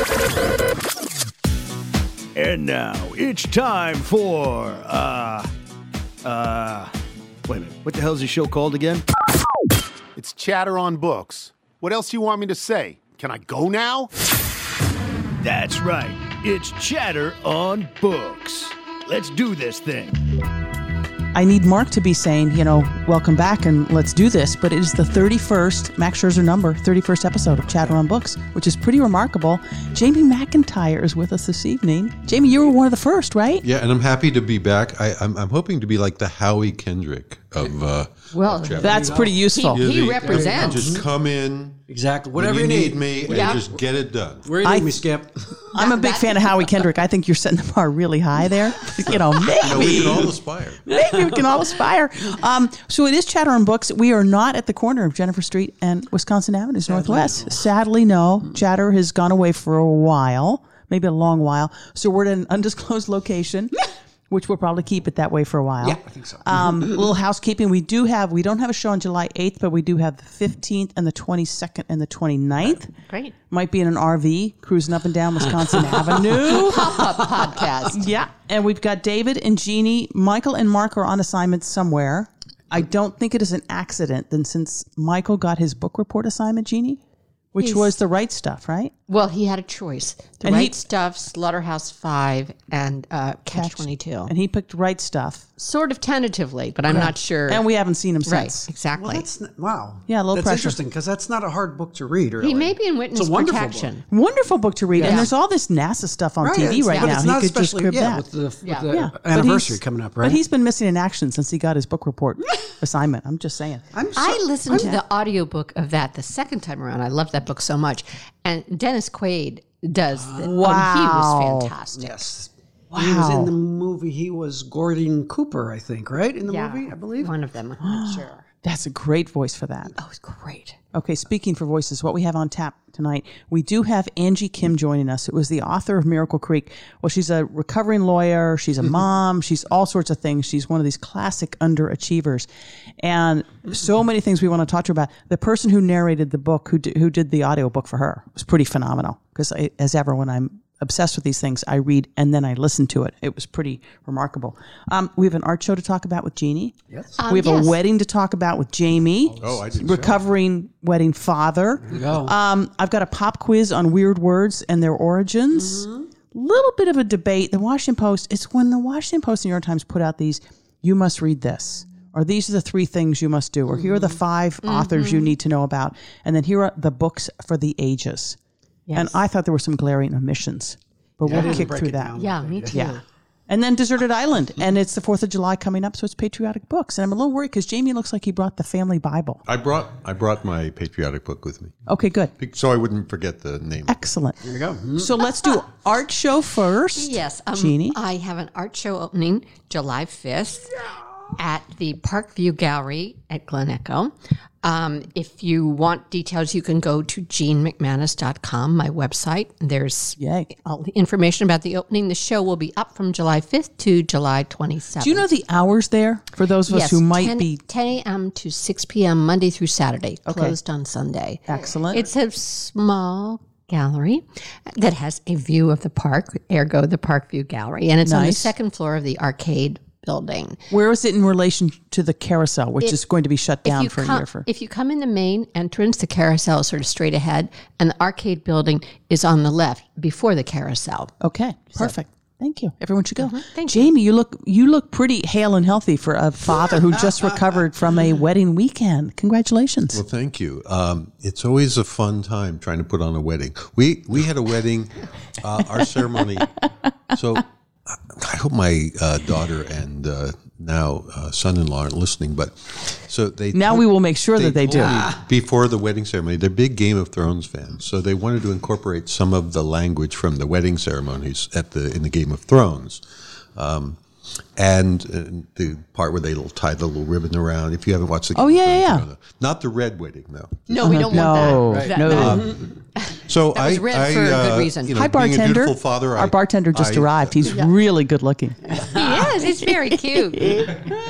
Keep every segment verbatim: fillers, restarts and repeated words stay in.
And now it's time for, uh, uh, wait a minute. What the hell is the show called again? It's Chatter on Books. What else do you want me to say? Can I go now? That's right. It's Chatter on Books. Let's do this thing. I need Mark to be saying, you know, welcome back and let's do this. But it is the thirty-first, Max Scherzer number, thirty-first episode of Chatter on Books, which is pretty remarkable. Jamie McIntyre is with us this evening. Jamie, you were one of the first, right? Yeah, and I'm happy to be back. I, I'm, I'm hoping to be like the Howie Kendrick of uh Well, of that's pretty useful. He, he the- represents. Just come in. Exactly. When Whatever you you need, need. me, and Yeah. just get it done. Where do you I- need me, Skip? I'm a big fan of Howie Kendrick. I think you're setting the bar really high there. You know, maybe. No, we can all aspire. Maybe we can all aspire. Um, so it is Chatter on Books. We are not at the corner of Jennifer Street and Wisconsin Avenues Northwest. Sadly, no. Chatter has gone away for a while, maybe a long while. So we're at an undisclosed location, which we'll probably keep it that way for a while. Yeah, I think so. Um, a little housekeeping. We do have, we don't have a show on July eighth, but we do have the fifteenth and the twenty-second and the twenty-ninth. Great. Might be in an R V cruising up and down Wisconsin Avenue. Pop-up podcast. Yeah. And we've got David and Jeannie. Michael and Mark are on assignment somewhere. I don't think it is an accident then since Michael got his book report assignment, Jeannie, which He's- was The Right Stuff, right? Well, he had a choice. The And he- Right Stuff, Slaughterhouse Five, and uh, Catch twenty-two. And he picked Right Stuff. Sort of tentatively, but I'm not sure. And we haven't seen him Right, since. exactly. Well, that's n- wow. Yeah, a little that's pressure. interesting because that's not a hard book to read. Really. he may be in witness It's a wonderful protection. Wonderful book to read. And Yeah. there's all this NASA stuff on Right, T V it's- right but now. it's He not could just especially crib yeah, that. with the, with Yeah. the Yeah. But anniversary he's- coming up, right? But he's been missing in action since he got his book report assignment. I'm just saying. I'm so, I listened to the audiobook of that the second time around. I love that book so much. And Dennis Quaid does the, Wow. oh, he was fantastic. Yes. He was Wow. in the movie. He was Gordon Cooper, I think, right? In the Yeah, movie, I believe. One of them, I'm not sure. That's a great voice for that. Oh, it's great. Okay, speaking for voices, what we have on tap tonight, we do have Angie Kim joining us. It was the author of Miracle Creek. Well, she's a recovering lawyer. She's a mom. She's all sorts of things. She's one of these classic underachievers. And so many things we want to talk to her about. The person who narrated the book, who did, who did the audiobook for her, was pretty phenomenal. Because as ever, when I'm obsessed with these things, I read and then I listen to it. It was pretty remarkable. Um, we have an art show to talk about with Jeannie. Yes. Um, We have yes. a wedding to talk about with Jamie. Oh, I didn't know. Recovering wedding father. go. Um, I've got a pop quiz on weird words and their origins. Little bit of a debate. The Washington Post, it's when the Washington Post and New York Times put out these, you must read this, or these are the three things you must do, or here are the five authors you need to know about, and then here are the books for the ages. And I thought there were some glaring omissions, but we'll kick break through it that. down. Yeah, me too. Yeah. And then Deserted Island. And it's the fourth of July coming up, so it's patriotic books. And I'm a little worried because Jamie looks like he brought the family Bible. I brought I brought my patriotic book with me, Okay, good. so I wouldn't forget the name. Excellent. There you go. So let's do art show first. Yes. Um, Jeannie? I have an art show opening July fifth at the Parkview Gallery at Glen Echo. Um, if you want details, you can go to jean mcmanus dot com, my website. There's Yay. all the information about the opening. The show will be up from July fifth to July twenty-seventh. Do you know the hours there for those of us Yes, who might ten, be ten a.m. to six p.m. Monday through Saturday, closed on Sunday. excellent? It's a small gallery that has a view of the park, ergo the Parkview Gallery, and it's on the Nice. second floor of the arcade building. Where is it in relation to the carousel, which is going to be shut down you for come, a year? For if you come in the main entrance, the carousel is sort of straight ahead, and the arcade building is on the left before the carousel. Okay, perfect. Thank you. Everyone should go. Thank Jamie, you look you look pretty hale and healthy for a father who just recovered from a wedding weekend. Congratulations. Well, thank you. Um, it's always a fun time trying to put on a wedding. We we had a wedding, uh, our ceremony. So I hope my uh, daughter and uh, now uh, son-in-law aren't listening, but so they Now told- we will make sure that they do. told me before the wedding ceremony. They're big Game of Thrones fans, so they wanted to incorporate some of the language from the wedding ceremonies at the in the Game of Thrones. Um, and uh, the part where they'll tie the little ribbon around. If you haven't watched the Game Oh, of yeah, Thrones, yeah, you don't know. Not the red wedding, though. No, we don't No, want that. no. That- So That was I, red I, for a good uh, reason. You know, Hi, being a bartender. dutiful father, Our I- bartender just I- arrived. He's really good looking. He is. He's very cute.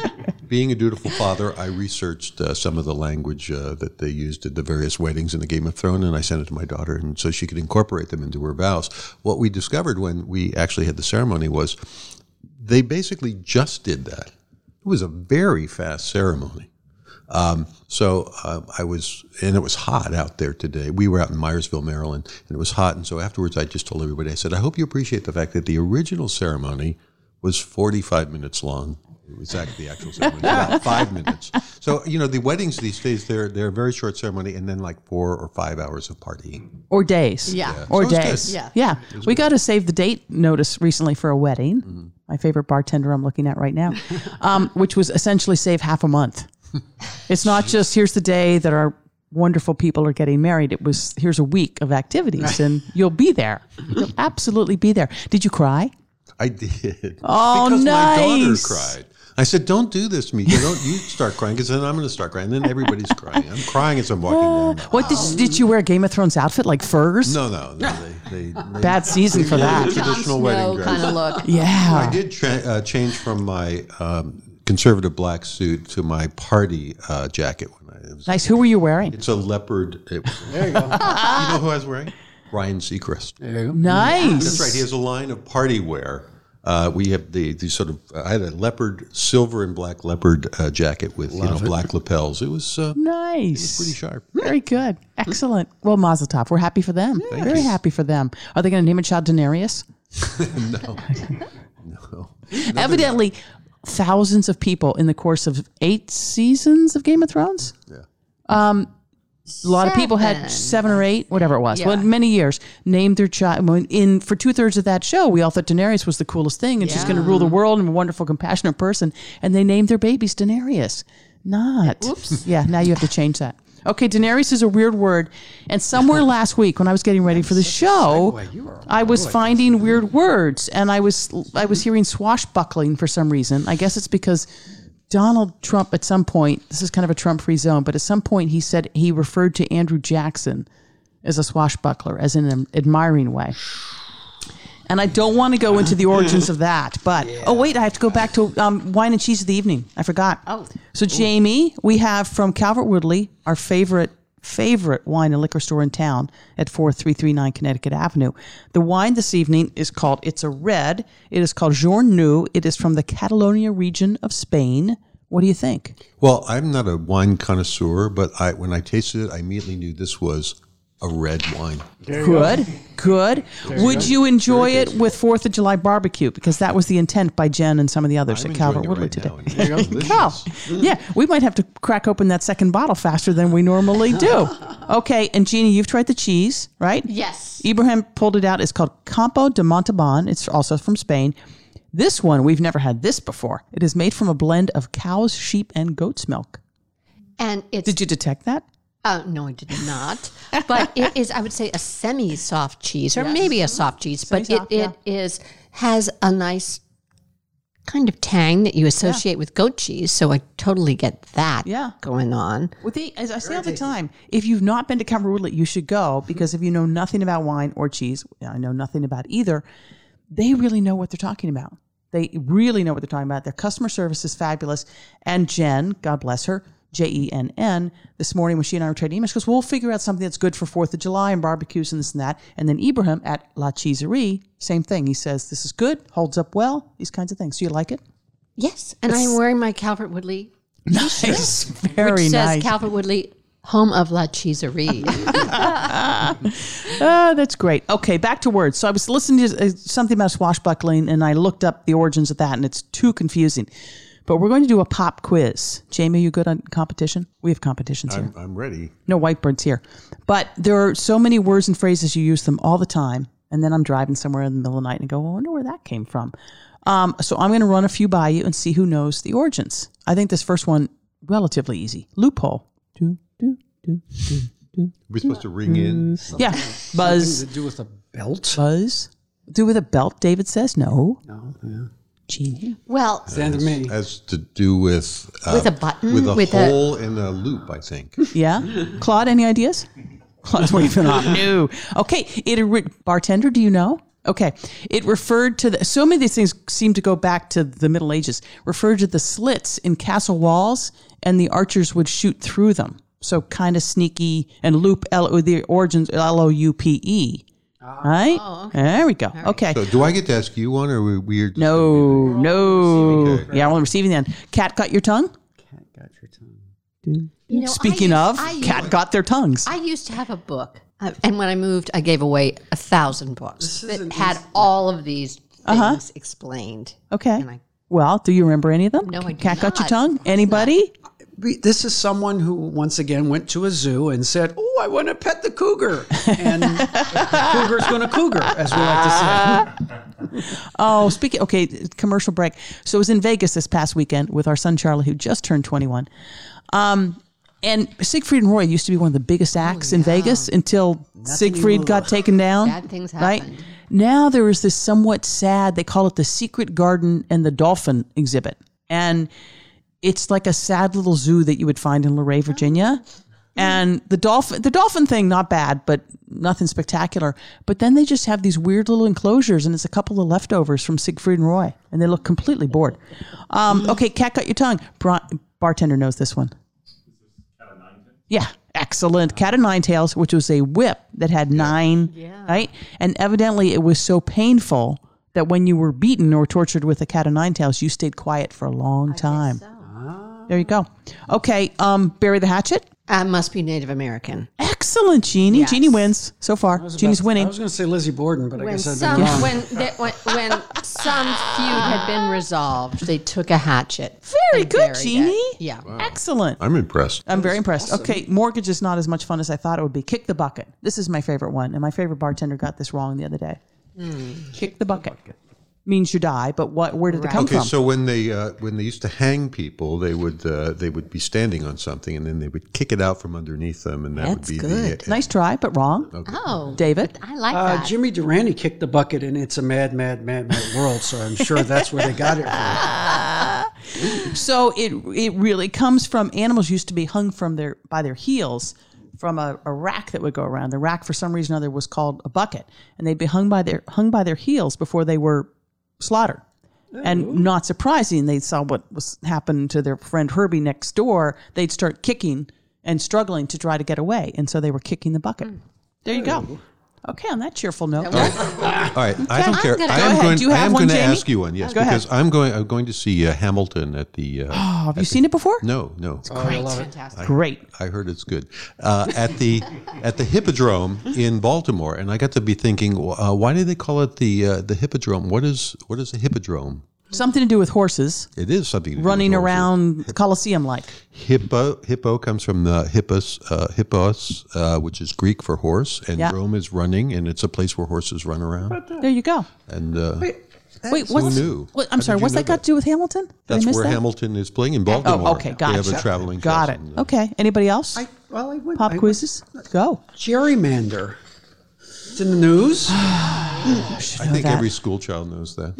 being a dutiful father, I researched uh, some of the language uh, that they used at the various weddings in the Game of Thrones, and I sent it to my daughter, and so she could incorporate them into her vows. What we discovered when we actually had the ceremony was they basically just did that. It was a very fast ceremony. Um, so uh, I was, and it was hot out there today. We were out in Myersville, Maryland, and it was hot. And so afterwards, I just told everybody, I said, I hope you appreciate the fact that the original ceremony was forty-five minutes long. It was actually the actual ceremony, about five minutes. So, you know, the weddings these days, they're they're a very short ceremony and then like four or five hours of partying. Or days. Yeah. Yeah. Or So it's days. good. Yeah. Yeah. We got to save the date notice recently for a wedding. Mm-hmm. My favorite bartender I'm looking at right now, um, which was essentially save half a month. It's not just here's the day that our wonderful people are getting married. It was here's a week of activities and you'll be there. You'll absolutely be there. Did you cry? I did. Oh, because nice. my daughter cried. I said, don't do this to me. You don't. You start crying because then I'm going to start crying. And then everybody's crying. I'm crying as I'm walking down. What did you, did you wear a Game of Thrones outfit like furs? No, no. no they, they, they, Bad season for that. Traditional wedding dress. kind of look. I Yeah. did tra- uh, change from my um, conservative black suit to my party uh, jacket. When I, it was, Nice. Who were you wearing? It's a leopard. It, There you go. you know who I was wearing? Ryan Seacrest. There you go. Nice. That's right. He has a line of party wear. Uh, we have the, the sort of, I had a leopard, silver and black leopard uh, jacket with, you know, black lapels. It was uh, Nice. pretty sharp. Very good. Excellent. Well, Mazel Tov. We're happy for them. Very happy for them. Are they going to name a child Daenerys? No. No. Evidently, thousands of people in the course of eight seasons of Game of Thrones. Yeah. Um, a lot of people had Seven. seven or eight, whatever it was. Yeah. Well, many years named their child. In for two thirds of that show, we all thought Daenerys was the coolest thing, and she's going to rule the world and a wonderful, compassionate person. And they named their babies Daenerys. Not. Oops. Yeah. Now you have to change that. Okay, Daenerys is a weird word, and somewhere last week when I was getting ready for the show, segue. You are I was finding weird words, and I was I was hearing swashbuckling for some reason. I guess it's because Donald Trump at some point, this is kind of a Trump-free zone, but at some point he said he referred to Andrew Jackson as a swashbuckler, as in an admiring way. And I don't want to go into the origins of that, but oh wait, I have to go back to um, wine and cheese of the evening. I forgot. Oh. So Jamie, we have from Calvert Woodley, our favorite favorite wine and liquor store in town at four three three nine Connecticut Avenue. The wine this evening is called, it's a red. It is called Journou. Nou. It is from the Catalonia region of Spain. What do you think? Well, I'm not a wine connoisseur, but I, when I tasted it, I immediately knew this was a red wine. Good, good. Would you enjoy it with fourth of July barbecue? Because that was the intent by Jen and some of the others I'm at Calvert enjoying Woodley it right today. now. It's delicious. Cow. Yeah, we might have to crack open that second bottle faster than we normally do. Okay, and Jeannie, you've tried the cheese, right? Yes. Ibrahim pulled it out. It's called Campo de Montalban. It's also from Spain. This one, we've never had this before. It is made from a blend of cows, sheep, and goat's milk. And it's Did you detect that? Uh, no, I did not. But it is, I would say, a semi-soft cheese, or maybe a soft cheese. But it, Semi-soft, it is has a nice kind of tang that you associate with goat cheese. So I totally get that Yeah. going on. Well, they, as I say all the time, if you've not been to Calvert Woodley, you should go, because if you know nothing about wine or cheese, I know nothing about either, they really know what they're talking about. They really know what they're talking about. Their customer service is fabulous. And Jen, God bless her, J E N N, this morning when she and I were trading emails, she goes, we'll figure out something that's good for fourth of July and barbecues and this and that. And then Ibrahim at La Cheeserie, same thing. He says, this is good, holds up well, these kinds of things. Do you like it? Yes, and I'm wearing my Calvert Woodley, Nice. Very which says nice. Calvert Woodley, home of La Cheeserie. Oh, that's great. Okay, back to words. So I was listening to uh, something about swashbuckling, and I looked up the origins of that, and it's too confusing. But we're going to do a pop quiz. Jamie, are you good on competition? We have competitions here. I'm, I'm ready. No whiteboards here. But there are so many words and phrases, you use them all the time. And then I'm driving somewhere in the middle of the night and go, I wonder where that came from. Um, so I'm going to run a few by you and see who knows the origins. I think this first one, relatively easy. Loophole. Do, do, do, do, do. We're supposed to ring in. Yeah. Buzz. Something to do with a belt? Buzz. Do with a belt, David says. No. No, yeah. Genie. Well, Santa me. Has to do with uh, With a button? with a With a- hole and a loop, I think. Yeah. Claude, any ideas? Claude's waving off. No. Okay. It, bartender, do you know? Okay. It referred to the, so many of these things seem to go back to the Middle Ages, referred to the slits in castle walls, and the archers would shoot through them. So kind of sneaky, and loop, L, the origins, L O U P E. Right? Oh, okay. There we go. Okay. So do I get to ask you one, or are we weird? No, no. Okay. Yeah, we're on the receiving end. Cat got your tongue? Cat got your tongue. Dude. You know, Speaking I of, used- I used- cat got their tongues. I used to have a book, uh, and when I moved, I gave away a thousand books that isn't had all of these things explained. Okay. And I- Well, do you remember any of them? No, I do Cat got your not. tongue? Anybody? We- This is someone who once again went to a zoo and said, "Oh, I want to pet the cougar," and the cougar's going to cougar, as we like to say. Oh, speaking. Okay, commercial break. So I was in Vegas this past weekend with our son Charlie, who just turned twenty-one. Um, and Siegfried and Roy used to be one of the biggest acts in Vegas until Siegfried got taken down. Bad things Right? happened. Now there is this somewhat sad, they call it the Secret Garden and the Dolphin exhibit. And it's like a sad little zoo that you would find in Luray, Virginia. And the dolphin, the dolphin thing, not bad, but nothing spectacular. But then they just have these weird little enclosures, and it's a couple of leftovers from Siegfried and Roy, and they look completely bored. Um, okay, Cat got your tongue. Bra- bartender knows this one. Yeah, excellent. Cat of Nine Tails, which was a whip that had nine, right? And evidently it was so painful that when you were beaten or tortured with a cat of nine tails, you stayed quiet for a long time. There you go. Okay, um, bury the hatchet. I must be Native American. Excellent, Jeannie. Yes. Jeannie wins so far. Jeannie's I winning. was going to say Lizzie Borden, but I When guess I've some been wrong. when, they, when when some feud had been resolved, they took a hatchet. Very and good, buried it. Jeannie. Yeah. Excellent. I'm impressed. I'm very impressed. Okay, mortgage is not as much fun as I thought it would be. Kick the bucket. This is my favorite one, and my favorite bartender got this wrong the other day. Kick the bucket means you die, but what? Where did it come Okay, from? so when they uh, when they used to hang people, they would uh, they would be standing on something, and then they would kick it out from underneath them, and that That's would be good. the. Nice try, but wrong. Oh, David? I like Uh, that. Jimmy Durante kicked the bucket, and it's a mad, mad, mad, mad world. So I'm sure that's where they got it from. So it it really comes from animals used to be hung from their by their heels from a, a rack that would go around. The rack, for some reason or other, was called a bucket, and they'd be hung by their hung by their heels before they were slaughtered. And not surprising, they saw what was happening to their friend Herbie next door. They'd start kicking and struggling to try to get away, and so they were kicking the bucket. There you go. Okay, on that cheerful note. All right, I don't I'm care. gonna- I Go am ahead. going. Do you I have am one, going to Jamie? ask you one. Yes, Go ahead. because I'm going. I'm going to see uh, Hamilton at the. Uh, Oh, have you seen it before? no, no. Great, fantastic. Great. I heard it's good uh, at the at the Hippodrome in Baltimore, and I got to be thinking, uh, why do they call it the uh, the Hippodrome? What is what is a Hippodrome? Something to do with horses It is something to do with running horses. around the Colosseum like. Hippo hippo comes from the hippos, uh, hippos, uh, which is Greek for horse, and Yeah. Rome is running, and it's a place where horses run around. There you go. And uh, Wait, what's, knew? What, How I'm did sorry, you what's know that got that? to do with Hamilton? Did I that's miss where that? Hamilton is playing in Baltimore. Oh, okay, They have gotcha. a traveling. Got it. cousin. Okay. Anybody else? I, well, I went, Pop I quizzes? Go. Went, gerrymander. It's in the news. I think that. every school child knows that.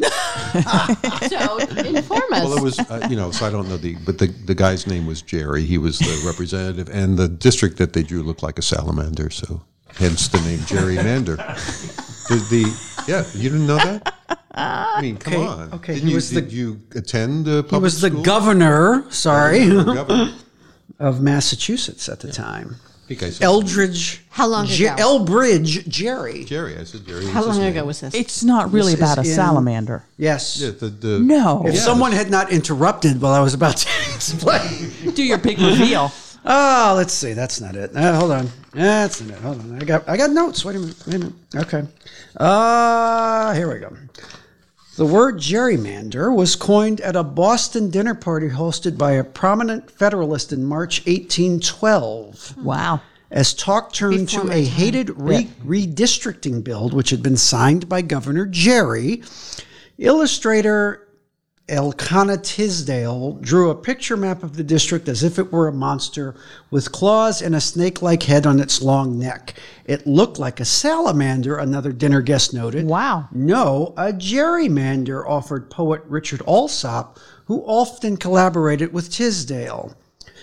So inform us. Well, it was, uh, you know, so I don't know the, but the the guy's name was Jerry. He was the representative, and the district that they drew looked like a salamander, so hence the name Gerrymander. the, the yeah, you didn't know that? I mean, come Okay, on. okay, Didn't he you, was the- did you attend uh, public He was the school? governor, sorry, Governor. of Massachusetts at the time. I think I said Eldridge. How long Ge- ago? Elbridge Jerry. Jerry. I said Jerry. How was his long name. ago was this? It's not really This is about a in- salamander. Yes. Yeah, the, the, No. If Yeah, someone had not interrupted while I was about to explain. Do your big reveal. Oh, let's see. That's not it. Uh, hold on. That's not it. Hold on. I got I got notes. Wait a minute. Wait a minute. Okay. Uh, here we go. The word gerrymander was coined at a Boston dinner party hosted by a prominent Federalist in March eighteen twelve. Wow. As talk turned Before to my a time. hated re- redistricting bill, which had been signed by Governor Jerry, illustrator Elkanah Tisdale drew a picture map of the district as if it were a monster with claws and a snake-like head on its long neck. It looked like a salamander, another dinner guest noted. Wow. No, a gerrymander, offered poet Richard Alsop, who often collaborated with Tisdale.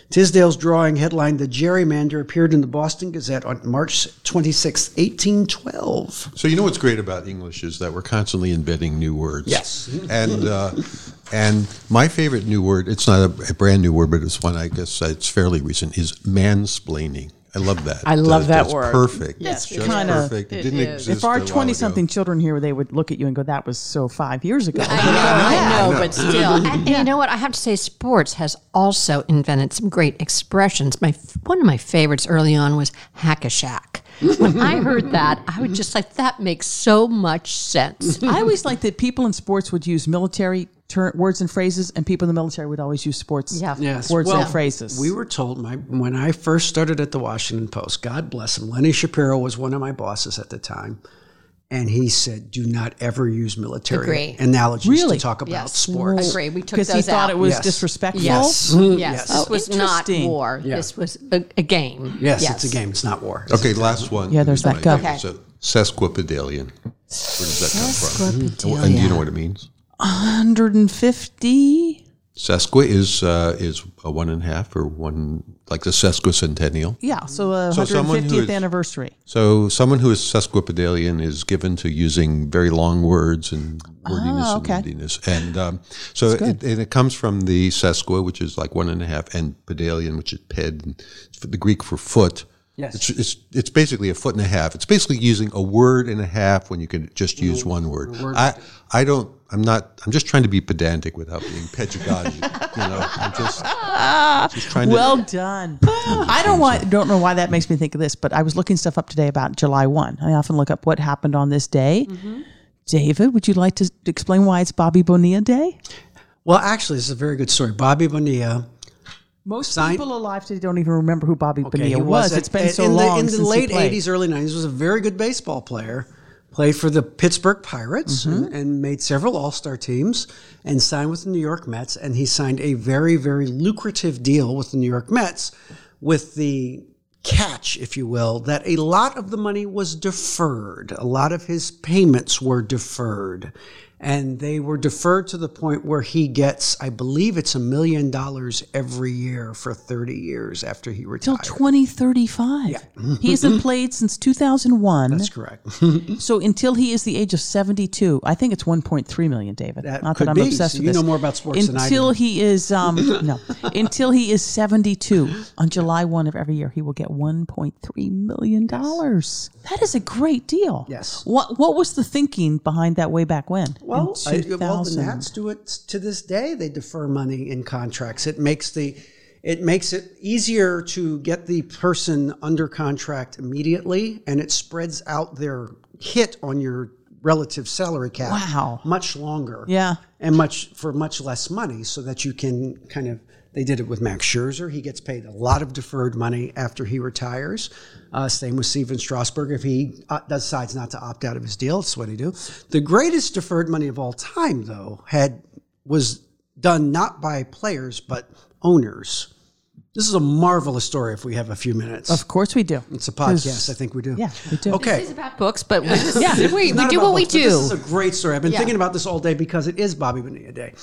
Tisdale's drawing headlined "The Gerrymander" appeared in the Boston Gazette on March twenty-sixth, eighteen twelve. So you know what's great about English is that we're constantly inventing new words. Yes. And uh, and my favorite new word, it's not a, a brand new word, but it's one I guess it's fairly recent, is mansplaining. I love that. I love that that's word. Perfect. Yes, It's just kinda- perfect. It, it didn't is. exist If our a while twenty-something ago. children here, they would look at you and go, that was so five years ago. I know, I know, but still. And, and you know what? I have to say, sports has also invented some great expressions. My One of my favorites early on was hack-a-shack. When I heard that, I was just like, that makes so much sense. I always liked that people in sports would use military ter- words and phrases, and people in the military would always use sports Yeah. Yes. words Well, and phrases. We were told my when I first started at the Washington Post, God bless him, Lenny Shapiro was one of my bosses at the time, and he said, "Do not ever use military Agree. analogies Really? to talk about Yes. sports." Agree. We took because those he thought out. it was Yes. disrespectful. Yes. Yes, Yes. this Oh, was not interesting. war. Yeah. This was a, a game. Yes, it's a game. It's not war. Okay, last one. Yeah, there's My that go. favorite. So, sesquipedalian. Where does that come from? And do you know what it means? one hundred fifty? Sesqui is uh, is a one and a half or one, like the sesquicentennial. Yeah, so a So someone who one hundred fiftieth is- anniversary. So someone who is sesquipedalian is given to using very long words and wordiness Ah, okay. and wordiness. And um, so it, and it comes from the sesqui, which is like one and a half, and pedalian, which is ped, and it's for the Greek for foot. Yes. It's, it's it's basically a foot and a half. It's basically using a word and a half when you can just use one word. I I don't. I'm not. I'm just trying to be pedantic without being pedagoggy. You know, I'm just just trying to. Well done. I don't want, don't know why that makes me think of this, but I was looking stuff up today about July first. I often look up what happened on this day. David, would you like to explain why it's Bobby Bonilla Day? Well, actually, this is a very good story. Bobby Bonilla. Most Sign- people alive today don't even remember who Bobby Okay, Bonilla he was. at- It's been so in the, long in the since late he played. eighties, early nineties, was a very good baseball player. Played for the Pittsburgh Pirates Mm-hmm. and, and made several All-Star teams and signed with the New York Mets. And he signed a very, very lucrative deal with the New York Mets with the catch, if you will, that a lot of the money was deferred. A lot of his payments were deferred. And they were deferred to the point where he gets, I believe it's a million dollars every year for thirty years after he Till retired. twenty thirty-five. He hasn't played since two thousand one. That's correct. So until he is the age of seventy-two, I think it's one point three million, David. That Not could that I'm be. obsessed So with you this. know more about sports than I Until do. he is um no, until he is seventy-two on July first of every year, he will get one point three million dollars. That is a great deal. Yes. What what was the thinking behind that way back when? Well, I, In well, the two thousand? Nats do it to this day. They defer money in contracts. It makes the it makes it easier to get the person under contract immediately, and it spreads out their hit on your relative salary cap. Wow. much longer. Yeah. and much for much less money, so that you can kind of. They did it with Max Scherzer. He gets paid a lot of deferred money after he retires. Uh, same with Steven Strasburg. If he uh, decides not to opt out of his deal, that's what he do. The greatest deferred money of all time, though, had was done not by players but owners. This is a marvelous story. If we have a few minutes, Of course we do. it's a podcast. I think we do. Yeah, we do. Okay. It's about books, but we, Yeah. we, we Not do about what we books, but do. This is a great story. I've been Yeah. thinking about this all day because it is Bobby Bonilla Day.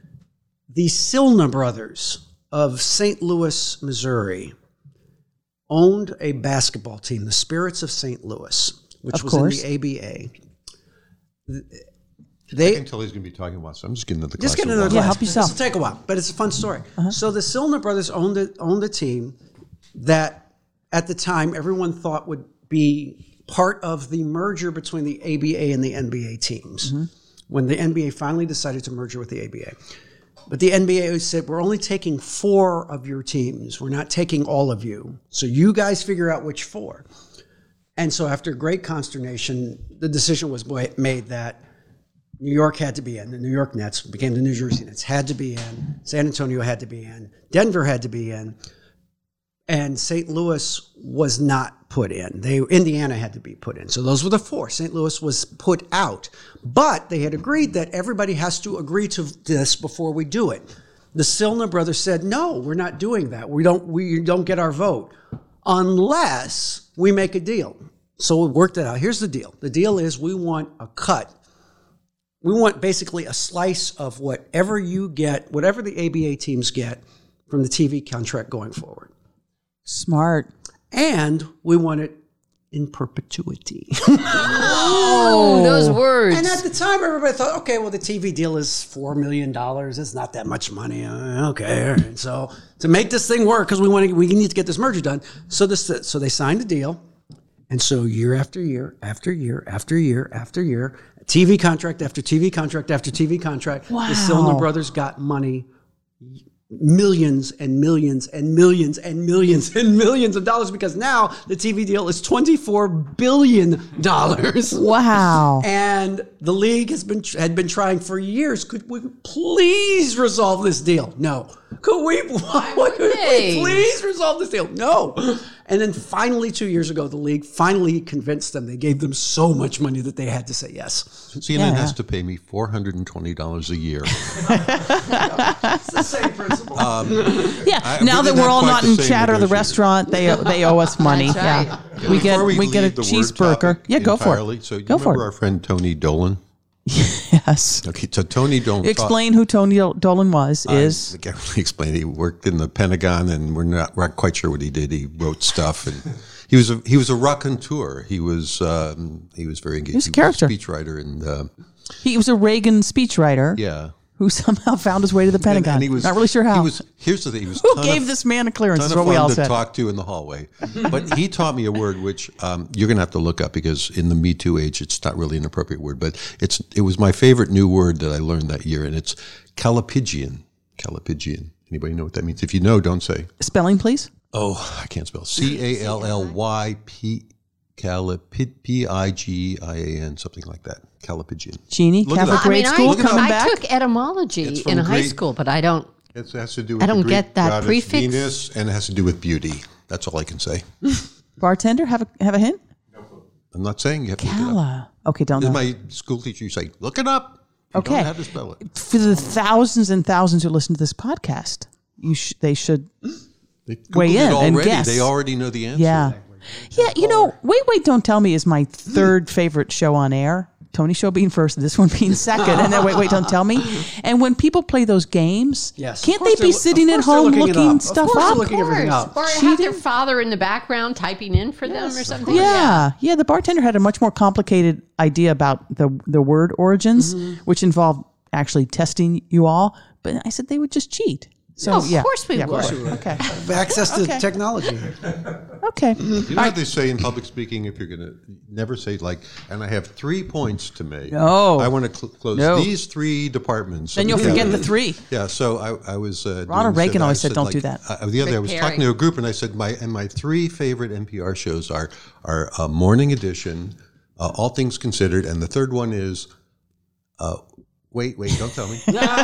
The Silna brothers of Saint Louis, Missouri, owned a basketball team, the Spirits of Saint Louis, which Of was course. in the A B A. I They can tell he's going to be talking about, so I'm just getting another just glass get of another water. Yeah, glass. help yourself. This will take a while, but it's a fun story. Uh-huh. So the Silna brothers owned a, owned a team that at the time everyone thought would be part of the merger between the A B A and the N B A teams. Mm-hmm. When the N B A finally decided to merge with the A B A. But the N B A said, we're only taking four of your teams. We're not taking all of you. So you guys figure out which four. And so after great consternation, the decision was made that New York had to be in. The New York Nets became the New Jersey Nets, had to be in. San Antonio had to be in. Denver had to be in. And Saint Louis was not put in. They Indiana had to be put in. So those were the four. Saint Louis was put out. But they had agreed that everybody has to agree to this before we do it. The Silna brothers said, no, we're not doing that. We don't we don't get our vote unless we make a deal. So we worked it out. Here's the deal. The deal is we want a cut. We want basically a slice of whatever you get, whatever the A B A teams get from the T V contract going forward. Smart. And we want it in perpetuity. Oh, those words. And at the time, everybody thought, okay, well, the T V deal is four million dollars. It's not that much money. Uh, okay. All right. So to make this thing work, because we want to, we need to get this merger done. So this, so they signed the deal. And so year after year, after year, after year, after year, T V contract after T V contract after T V contract, Wow. the Silner brothers got money, millions and millions and millions and millions and millions of dollars, because now the T V deal is twenty-four billion dollars. Wow. And the league has been had been trying for years. Could we please resolve this deal? No. Could we, why could we they? please resolve this deal? No. And then finally, two years ago, the league finally convinced them. They gave them so much money that they had to say yes. C N N Yeah. has to pay me four hundred twenty dollars a year. It's the same principle. Yeah. I- now we're that not we're all quite not the in same Chatter the negotiator. restaurant, they they owe us money. That's Yeah. right. We get Before we, get a leave the word cheeseburger. topic Yeah, go for entirely, it. So you Go for remember it. our friend Tony Dolan? Yes. Okay, so Tony Dolan. Explain who Tony Dolan was. Is I can't really explain. He worked in the Pentagon, and we're not, we're not quite sure what he did. He wrote stuff, and he was a he was a raconteur. He was um, he was very engaged. was a character. a speechwriter, and uh, he was a Reagan speechwriter yeah, who somehow found his way to the Pentagon. And he was not really sure how. He was here's the thing. He was who ton gave of, this man a clearance? ton Is of what we fun all to said. talk to in the hallway. But he taught me a word which um, you're going to have to look up, because in the Me Too age, it's not really an appropriate word, but it's it was my favorite new word that I learned that year, and it's Callipygian. Callipygian. Anybody know what that means? If you know, don't say. Spelling, please. Oh, I can't spell. C A L L Y P P I G I A N, something like that. Callipygian. Jeannie, Look it Catholic up. I grade mean, school I, coming I back. took etymology It's from in high Greek. school, but I don't. It has to do with I don't the Greek get that goddess prefix. Venus, and it has to do with beauty. That's all I can say. Bartender, have a have a hint. I'm not saying you have to look it up. Calla. Okay, don't As know. my school teacher used to say, look it up. You Okay. don't know how to spell it. For the thousands and thousands who listen to this podcast, you sh- they should. They Weigh Googled it in and already. guess. They already know the answer. Yeah. Yeah, you know, Wait, Wait, Don't Tell Me is my third favorite show on air. Tony Show being first, this one being second, and then Wait, Wait, Don't Tell Me. And when people play those games, Yes. can't Of they course be they're- sitting of at course they're home looking it looking up. Of stuff course they're up? looking everything up. Or have their father in the background typing in for them or something. Yeah, yeah. The bartender had a much more complicated idea about the the word origins, which involved actually testing you all. But I said they would just cheat. So Oh, of yeah, course we yeah, would. Okay, Have access to Okay. technology. okay. You know what they say in public speaking, if you're going to never say, like, and I have three points to make. No. I want to cl- close No. these three departments. Then you'll Yeah. forget the three. Yeah, so I, I was. Uh, Ronald doing- Reagan I always said, "Don't like, do that." Uh, the other day, I was Preparing. talking to a group, and I said, my and my three favorite N P R shows are are uh, Morning Edition, uh, All Things Considered, and the third one is. Uh, wait, wait, don't tell me.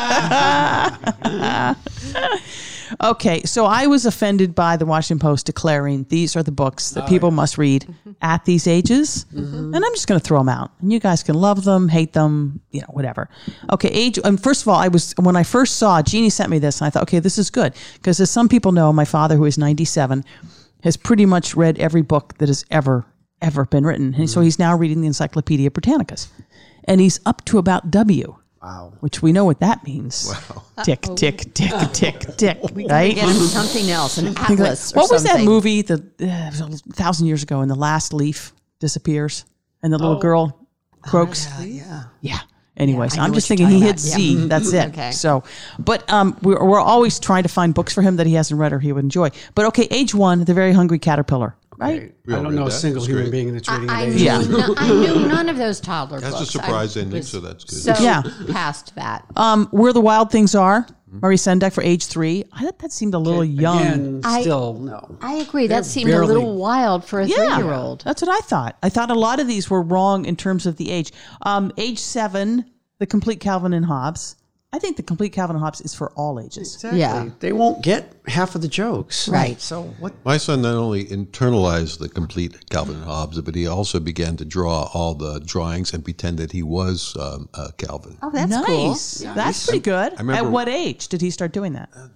Okay, so I was offended by the Washington Post declaring these are the books that people must read at these ages, and I'm just going to throw them out. And you guys can love them, hate them, you know, whatever. Okay, age. And first of all, I was when I first saw Jeannie sent me this, and I thought, okay, this is good because as some people know, my father, who is ninety-seven, has pretty much read every book that has ever ever been written, and so he's now reading the Encyclopedia Britannicus, and he's up to about W. Wow. Which we know what that means. Wow. Tick, tick, tick, tick, tick. Right? Get him something else, an atlas. What or was that something. movie that uh, it was a thousand years ago and the last leaf disappears and the little girl croaks? Yeah. Yeah. Anyways, I know I'm what just you're thinking he talking hit about. Yeah. Z. That's it. Okay. So, but um, we're, we're always trying to find books for him that he hasn't read or he would enjoy. But okay, age one, The Very Hungry Caterpillar. Right? We I all don't read know a that. single It's human great. being that's reading I, I, it. knew, Yeah. no, I knew none of those toddler That's a books. surprise I ending, was so that's good. So Yeah. past that. Um, Where the Wild Things Are, Murray Sendak for age three. I thought that seemed a little young. Again, I- still no. I agree. That They're seemed barely- a little wild for a three-year-old. That's what I thought. I thought a lot of these were wrong in terms of the age. Um, age seven, The Complete Calvin and Hobbes. I think The Complete Calvin and Hobbes is for all ages. Exactly. Yeah. They won't get half of the jokes. Right. So what? My son not only internalized the complete Calvin and Hobbes, but he also began to draw all the drawings and pretend that he was um, uh, Calvin. Oh, that's cool. nice. That's pretty good. remember- At what age did he start doing that?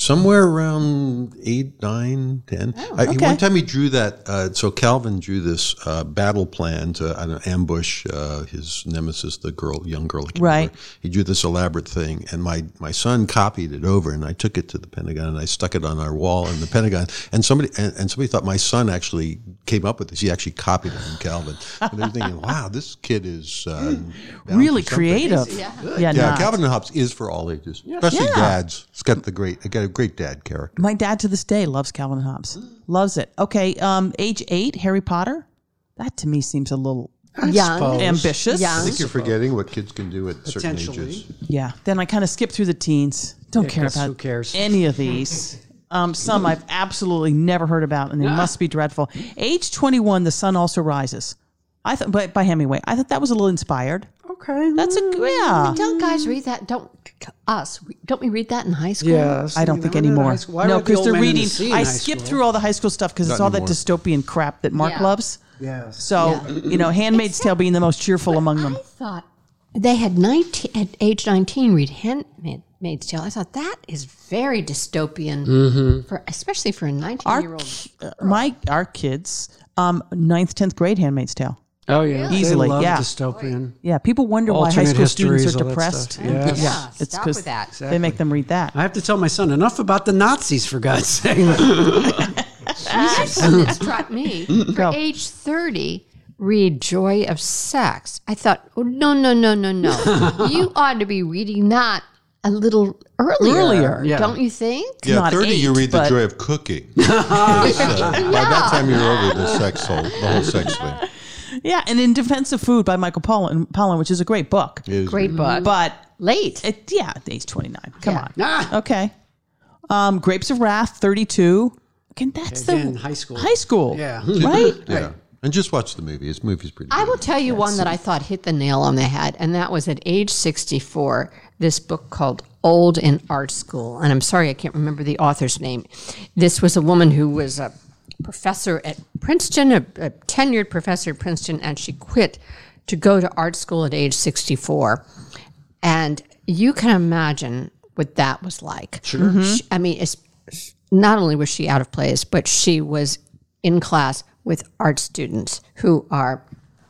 somewhere around eight, nine, ten. I, okay. One time he drew that. Uh, so Calvin drew this uh, battle plan to I don't know, ambush uh, his nemesis, the girl, young girl. I can't Right. remember. He drew this elaborate thing, and my my son copied it over, and I took it to the Pentagon, and I stuck it on our wall in the Pentagon. And somebody and, and somebody thought my son actually came up with this. He actually copied it from Calvin. And they're thinking, wow, this kid is uh, bound Really for something. creative. Yeah. Yeah, Yeah, not. Calvin and Hobbes is for all ages, especially Yeah. dads. It's got the great, it got a great dad character. My dad to this day loves Calvin and Hobbes. Loves it. Okay, um, age eight, Harry Potter. That to me seems a little Young. suppose. ambitious. Young. I think you're forgetting what kids can do at certain Potentially. ages. Yeah. Then I kind of skip through the teens. Don't care 'cause about who cares? any of these. Um, some I've absolutely never heard about, and they must be dreadful. Age twenty-one, The Sun Also Rises. I thought, by, by Hemingway. I thought that was a little inspired. Okay. That's a yeah. Don't guys read that? Don't us? Don't we read that in high school? Yes. I don't think When they're in anymore. high school- why No, read The because Old they're Man and the reading. Sea in I high skipped school? through all the high school stuff because it's Not all that anymore. dystopian crap that Mark Yeah. loves. Yes. So you know, Handmaid's Tale being the most cheerful among them. I thought they had nineteen at age nineteen read Handmaid's Tale. I thought that is very dystopian for especially for a nineteen year old. Uh, my our kids, um, ninth, tenth grade, Handmaid's Tale. Oh yeah. Easily, They love yeah. dystopian. Yeah, people wonder why high Alternate school students histories, are all that depressed. stuff. Yes. Yeah, Yeah, it's stop because with that. they make them read that. I have to tell my son enough about the Nazis for God's sake. Something that struck me for Go. age thirty. Read Joy of Sex. I thought, oh, no, no, no, no, no. You ought to be reading that a little earlier, Earlier, yeah. don't you think? Yeah, Not thirty, you eight, read The but- Joy of Cooking. Because, uh, by that time, you're over the sex whole, the whole sex thing. Yeah, and In Defense of Food by Michael Pollan, Pollan which is a great book. It is Great book. But Late. it, yeah, at age twenty-nine. Come Yeah. on. Ah. Okay. Um, Grapes of Wrath, thirty-two. Again, that's Again, the high school. High school. Yeah. Right? Yeah. And just watch the movie. His movie's pretty I good. will tell you one that I thought hit the nail on the head, and that was at age sixty-four, this book called Old in Art School. And I'm sorry, I can't remember the author's name. This was a woman who was a professor at Princeton, a, a tenured professor at Princeton, and she quit to go to art school at age sixty-four. And you can imagine what that was like. Sure. She, I mean, it's, not only was she out of place, but she was in class with art students who are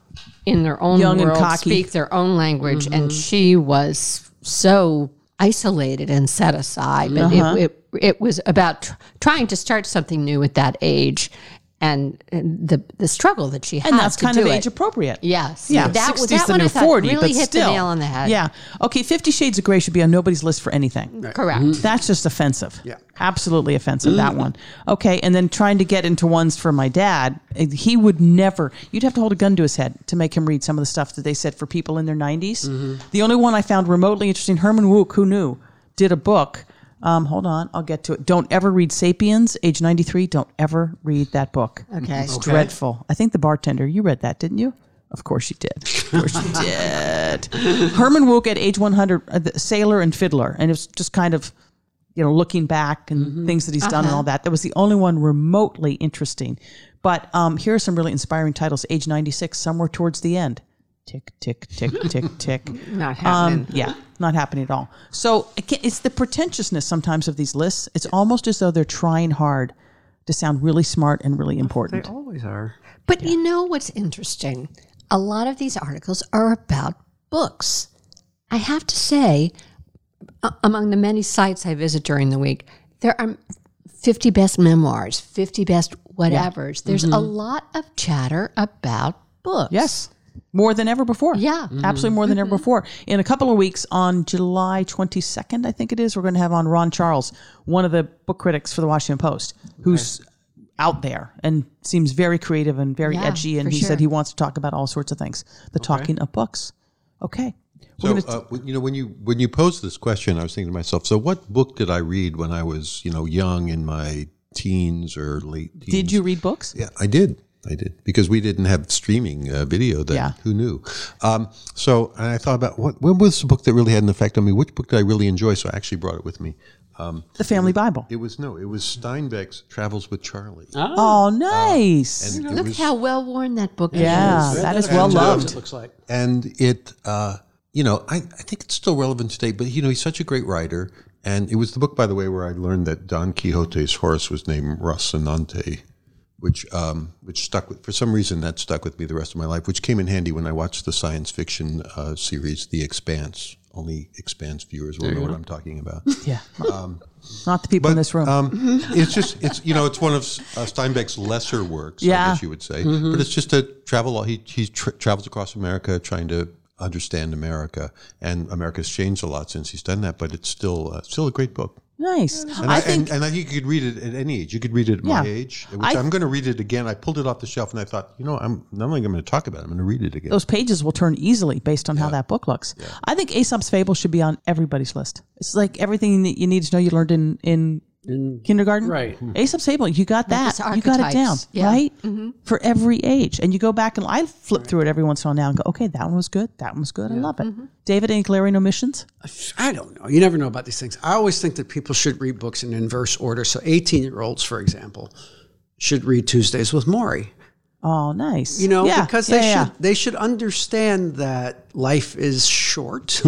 in their own Young and world, cocky. speak their own language, and she was so isolated and set aside. But Uh-huh. it, it it was about tr- trying to start something new at that age, and, and the the struggle that she had And that's to kind do of it. age appropriate. Yes, Yeah, that, sixty's that the one new I thought forty, really but hit still. the nail on the head. Yeah. Okay, Fifty Shades of Grey should be on nobody's list for anything. Correct. That's just offensive. Yeah. Absolutely offensive, that one. Okay, and then trying to get into ones for my dad, he would never, you'd have to hold a gun to his head to make him read some of the stuff that they said for people in their nineties. The only one I found remotely interesting, Herman Wouk, who knew, did a book. Um, hold on, I'll get to it. Don't ever read Sapiens, age ninety-three. Don't ever read that book. Okay. It's dreadful. I think The Bartender, you read that, didn't you? Of course you did. Of course you did. Herman Wouk at age one hundred, uh, the Sailor and Fiddler. And it was just kind of, you know, looking back and things that he's done and all that. That was the only one remotely interesting. But um, here are some really inspiring titles. Age ninety-six, Somewhere Towards the End. Tick, tick, tick, tick, tick. Not happening. Um, yeah, not happening at all. So again, it's the pretentiousness sometimes of these lists. It's almost as though they're trying hard to sound really smart and really important. They always are. But you know what's interesting? A lot of these articles are about books. I have to say, a- among the many sites I visit during the week, there are fifty best memoirs, fifty best whatevers. There's a lot of chatter about books. Yes. More than ever before. Yeah. Absolutely more than ever before. In a couple of weeks, on July twenty-second, I think it is, we're going to have on Ron Charles, one of the book critics for the Washington Post, who's out there and seems very creative and very Yeah, edgy. And for he sure. said he wants to talk about all sorts of things. The talking of books. Okay. We're So, gonna- uh, when- you know, when you when you posed this question, I was thinking to myself, so what book did I read when I was, you know, young in my teens or late teens? did you read books? Yeah, I did. I did because we didn't have streaming uh, video then. Yeah. Who knew? Um, so and I thought about what when was the book that really had an effect on me? Which book did I really enjoy? So I actually brought it with me. Um, The Family Bible. it was no, it was Steinbeck's Travels with Charlie. Oh, nice. And it Look was, how well worn that book yeah, is. that is That's well what loved. It looks like. and it, uh, you know, I, I think it's still relevant today. But you know, he's such a great writer, And it was the book, by the way, where I learned that Don Quixote's horse was named Rocinante, which um, which stuck with, for some reason, that stuck with me the rest of my life, which came in handy when I watched the science fiction uh, series, The Expanse. Only Expanse viewers will know what I'm talking about. Yeah. Not the people But in this room. um, it's just, it's you know, it's one of uh, Steinbeck's lesser works, Yeah. I guess you would say. But it's just a travel, he, he tra- travels across America trying to understand America. And America's changed a lot since he's done that, but it's still uh, still a great book. Nice. And I, I, think and, and I think you could read it at any age. You could read it at my Yeah. age, which I- I'm going to read it again. I pulled it off the shelf and I thought, you know, I'm not only going to talk about it, I'm going to read it again. those pages will turn easily based on how that book looks. I think Aesop's Fable should be on everybody's list. It's like everything that you need to know you learned in, in, kindergarten. right. Aesop's Fable, you got that. Those You got it down, archetypes. Yeah. right? For every age. And you go back and I flip through it every once in a while now and go, okay, that one was good. That one was good. I love it. David, any glaring omissions? I don't know. You never know about these things. I always think that people should read books in inverse order. So eighteen-year-olds, for example, should read Tuesdays with Maury. Oh, nice. You know, yeah. because yeah, they yeah. should they should understand that life is short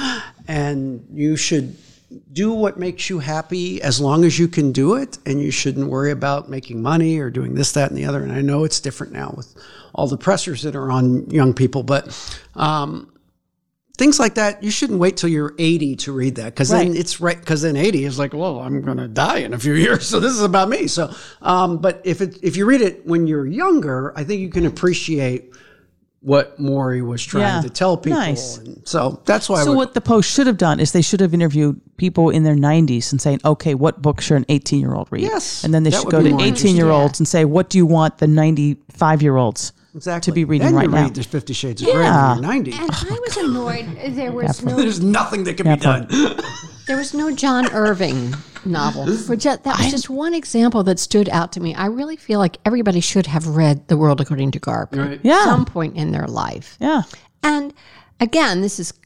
and you should do what makes you happy as long as you can do it, and you shouldn't worry about making money or doing this, that, and the other. And I know it's different now with all the pressures that are on young people, but um, things like that, you shouldn't wait till you're eighty to read that, because then Right. it's right. Because then eighty is like, well, I'm going to die in a few years, so this is about me. So, um, but if it if you read it when you're younger, I think you can appreciate what Maury was trying Yeah. to tell people. Nice. And so that's why. I So would, what the Post should have done is they should have interviewed people in their nineties and saying, okay, what book should an eighteen-year-old read? Yes, And then they that should would go be to more eighteen-year-olds and say, what do you want the ninety-five-year-olds exactly. to be reading then right you now? read the Fifty Shades of Grey Yeah. when you're ninety. And I was annoyed. There was no There's nothing that can be done. there was no John Irving novel. For just, that was just one example that stood out to me. I really feel like everybody should have read The World According to Garp Right. Yeah. at some point in their life. Yeah. And again, this is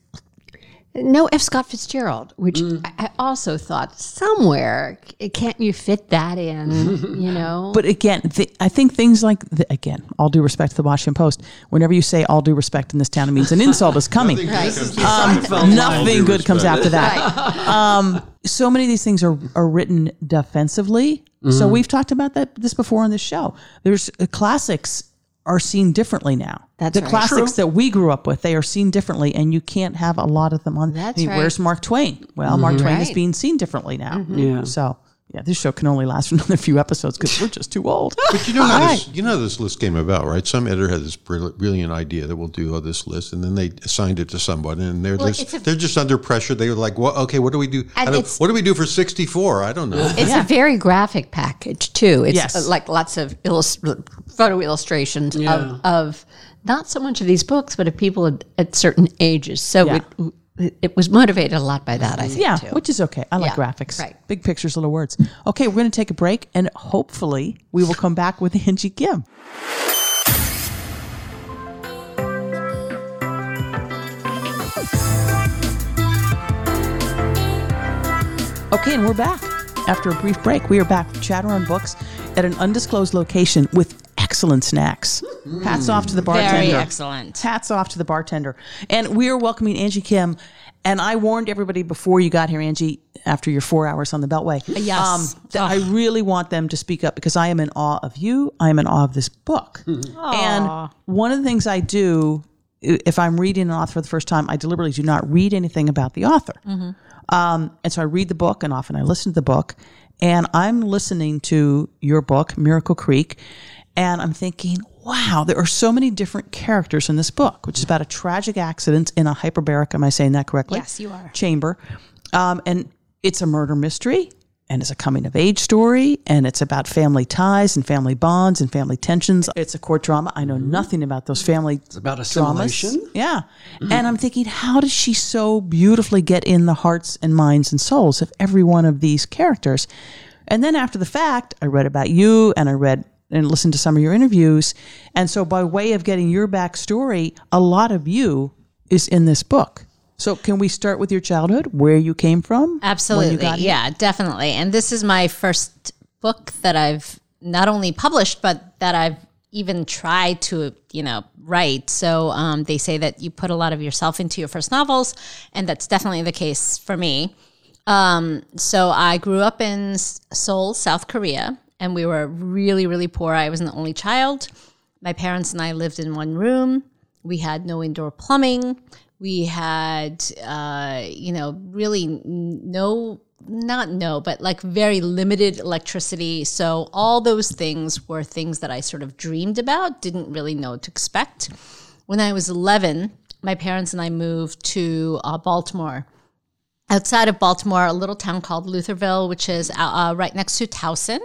no F. Scott Fitzgerald, which Mm. I, I also thought somewhere, c- can't you fit that in, you know? But again, th- I think things like, the, again, all due respect to the Washington Post, whenever you say all due respect in this town, it means an insult is coming. Um, nothing good comes after that. Um, so many of these things are, are written defensively. So we've talked about that this before on this show. There's uh, classics are seen differently now. That's the right. classics that we grew up with, they are seen differently, and you can't have a lot of them on. That's I mean, right. Where's Mark Twain? Well, Mark Twain is Right. being seen differently now. Yeah. So yeah, this show can only last for another few episodes because we're just too old. But you know how All this, you know how this list came about, right? Some editor had this brilliant, brilliant idea that we'll do oh, this list, and then they assigned it to someone, and they're Well, just, it's a- they're just under pressure. They were like, "Well, okay, what do we do? And How do- it's- what do we do for sixty-four? I don't know." It's a very graphic package too. It's Yes. uh, like lots of illust- photo illustrations Yeah. of, of not so much of these books, but of people at, at certain ages. So Yeah. it, it was motivated a lot by that, I think, Yeah, too. which is okay. I like Yeah, graphics. right. Big pictures, little words. Okay, we're going to take a break, and hopefully we will come back with Angie Kim. Okay, and we're back. After a brief break, we are back with Chatter on Books at an undisclosed location with excellent snacks. Hats off to the bartender. Very excellent. Hats off to the bartender. And we are welcoming Angie Kim. And I warned everybody before you got here, Angie, after your four hours on the Beltway. Yes. that I really want them to speak up because I am in awe of you. I am in awe of this book. And one of the things I do, i- if I'm reading an author for the first time, I deliberately do not read anything about the author. Um, and so I read the book, and often I listen to the book. And I'm listening to your book, Miracle Creek, and I'm thinking, wow, there are so many different characters in this book, which is about a tragic accident in a hyperbaric, am I saying that correctly? Yes, you are. Chamber. Um, and it's a murder mystery, and it's a coming of age story, and it's about family ties and family bonds and family tensions. It's a court drama. I know nothing about those family It's about dramas. assimilation. Yeah. And I'm thinking, how does she so beautifully get in the hearts and minds and souls of every one of these characters? And then after the fact, I read about you and I read and listened to some of your interviews. And so by way of getting your backstory, a lot of you is in this book. So can we start with your childhood, where you came from? when Absolutely. you got here? Yeah, definitely. And this is my first book that I've not only published, but that I've even tried to, you know, write. So um, they say that you put a lot of yourself into your first novels, and that's definitely the case for me. Um, so I grew up in Seoul, South Korea, and we were really, really poor. I was the only child. My parents and I lived in one room. We had no indoor plumbing. We had, uh, you know, really no, not no, but like very limited electricity. So all those things were things that I sort of dreamed about, didn't really know what to expect. When I was eleven, my parents and I moved to uh, Baltimore. Outside of Baltimore, a little town called Lutherville, which is uh, right next to Towson.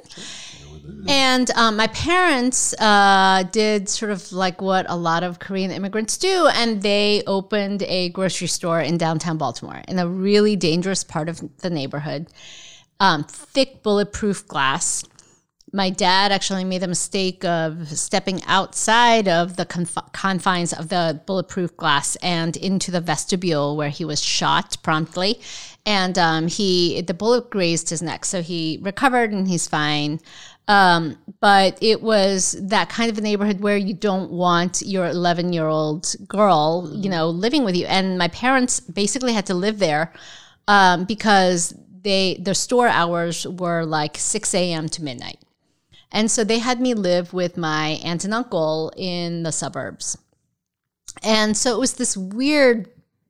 And um, my parents uh, did sort of like what a lot of Korean immigrants do, and they opened a grocery store in downtown Baltimore in a really dangerous part of the neighborhood. Um, thick bulletproof glass. My dad actually made the mistake of stepping outside of the conf- confines of the bulletproof glass and into the vestibule where he was shot promptly. And um, he the bullet grazed his neck, so he recovered and he's fine. Um, but it was that kind of a neighborhood where you don't want your eleven-year-old girl, you know, living with you. And my parents basically had to live there um, because they their store hours were like six a.m. to midnight. And so they had me live with my aunt and uncle in the suburbs. And so it was this weird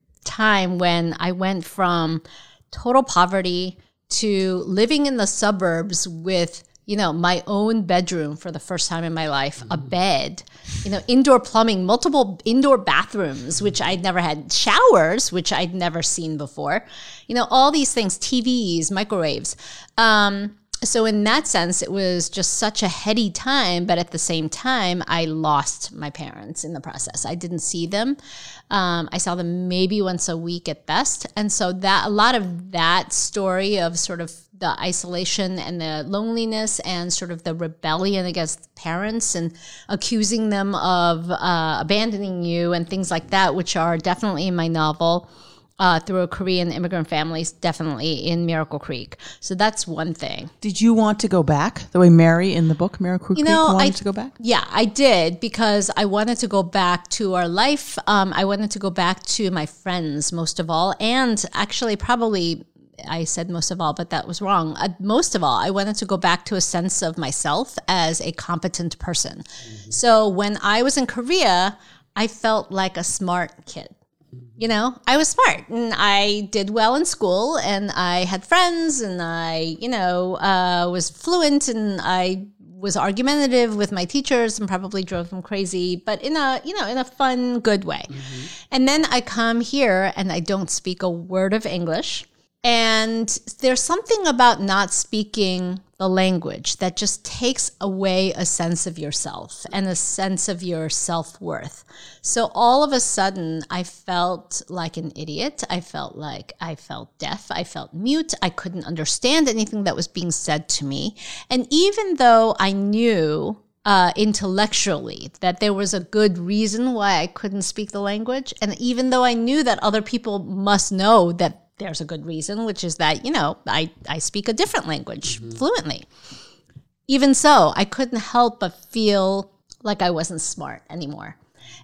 time when I went from total poverty to living in the suburbs with, you know, my own bedroom for the first time in my life, a bed, you know, indoor plumbing, multiple indoor bathrooms, which I'd never had, showers, which I'd never seen before, you know, all these things, T Vs, microwaves. Um, so in that sense, it was just such a heady time, but at the same time, I lost my parents in the process. I didn't see them. Um, I saw them maybe once a week at best. And so that a lot of that story of sort of the isolation and the loneliness and sort of the rebellion against parents and accusing them of uh, abandoning you and things like that, which are definitely in my novel, uh, through a Korean immigrant family, definitely in Miracle Creek. So that's one thing. Did you want to go back the way Mary in the book Miracle You Creek know, wanted I- to go back? Yeah, I did, because I wanted to go back to our life. Um, I wanted to go back to my friends most of all, and actually probably I said most of all, but that was wrong. Uh, most of all, I wanted to go back to a sense of myself as a competent person. Mm-hmm. So when I was in Korea, I felt like a smart kid. You know, I was smart and I did well in school and I had friends and I, you know, uh, was fluent and I was argumentative with my teachers and probably drove them crazy, but in a, you know, in a fun, good way. Mm-hmm. And then I come here and I don't speak a word of English. And there's something about not speaking the language that just takes away a sense of yourself and a sense of your self-worth. So all of a sudden, I felt like an idiot. I felt like I felt deaf. I felt mute. I couldn't understand anything that was being said to me. And even though I knew uh, intellectually that there was a good reason why I couldn't speak the language, and even though I knew that other people must know that there's a good reason, which is that, you know, I, I speak a different language mm-hmm. fluently. Even so, I couldn't help but feel like I wasn't smart anymore.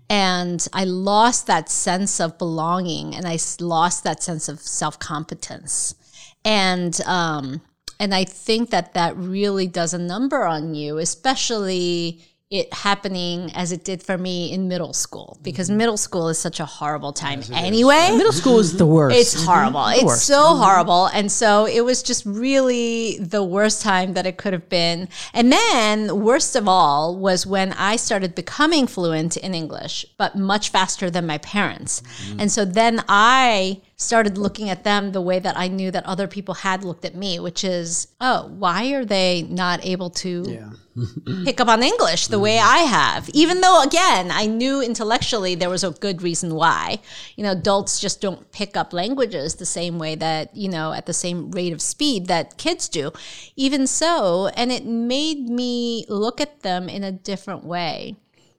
And I lost that sense of belonging and I lost that sense of self-competence. And, um, and I think that that really does a number on you, especially it happening as it did for me in middle school, because middle school is such a horrible time anyway. Middle school is the worst. It's horrible. Mm-hmm. It's worst. so horrible. And so it was just really the worst time that it could have been. And then worst of all was when I started becoming fluent in English, but much faster than my parents. Mm-hmm. And so then I started looking at them the way that I knew that other people had looked at me, which is, oh, why are they not able to yeah. pick up on English the way I have? Even though, again, I knew intellectually there was a good reason why. You know, adults just don't pick up languages the same way that, you know, at the same rate of speed that kids do. Even so, and it made me look at them in a different way.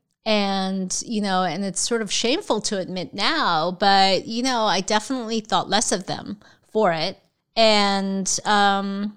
And, you know, and it's sort of shameful to admit now, but, you know, I definitely thought less of them for it. And, um,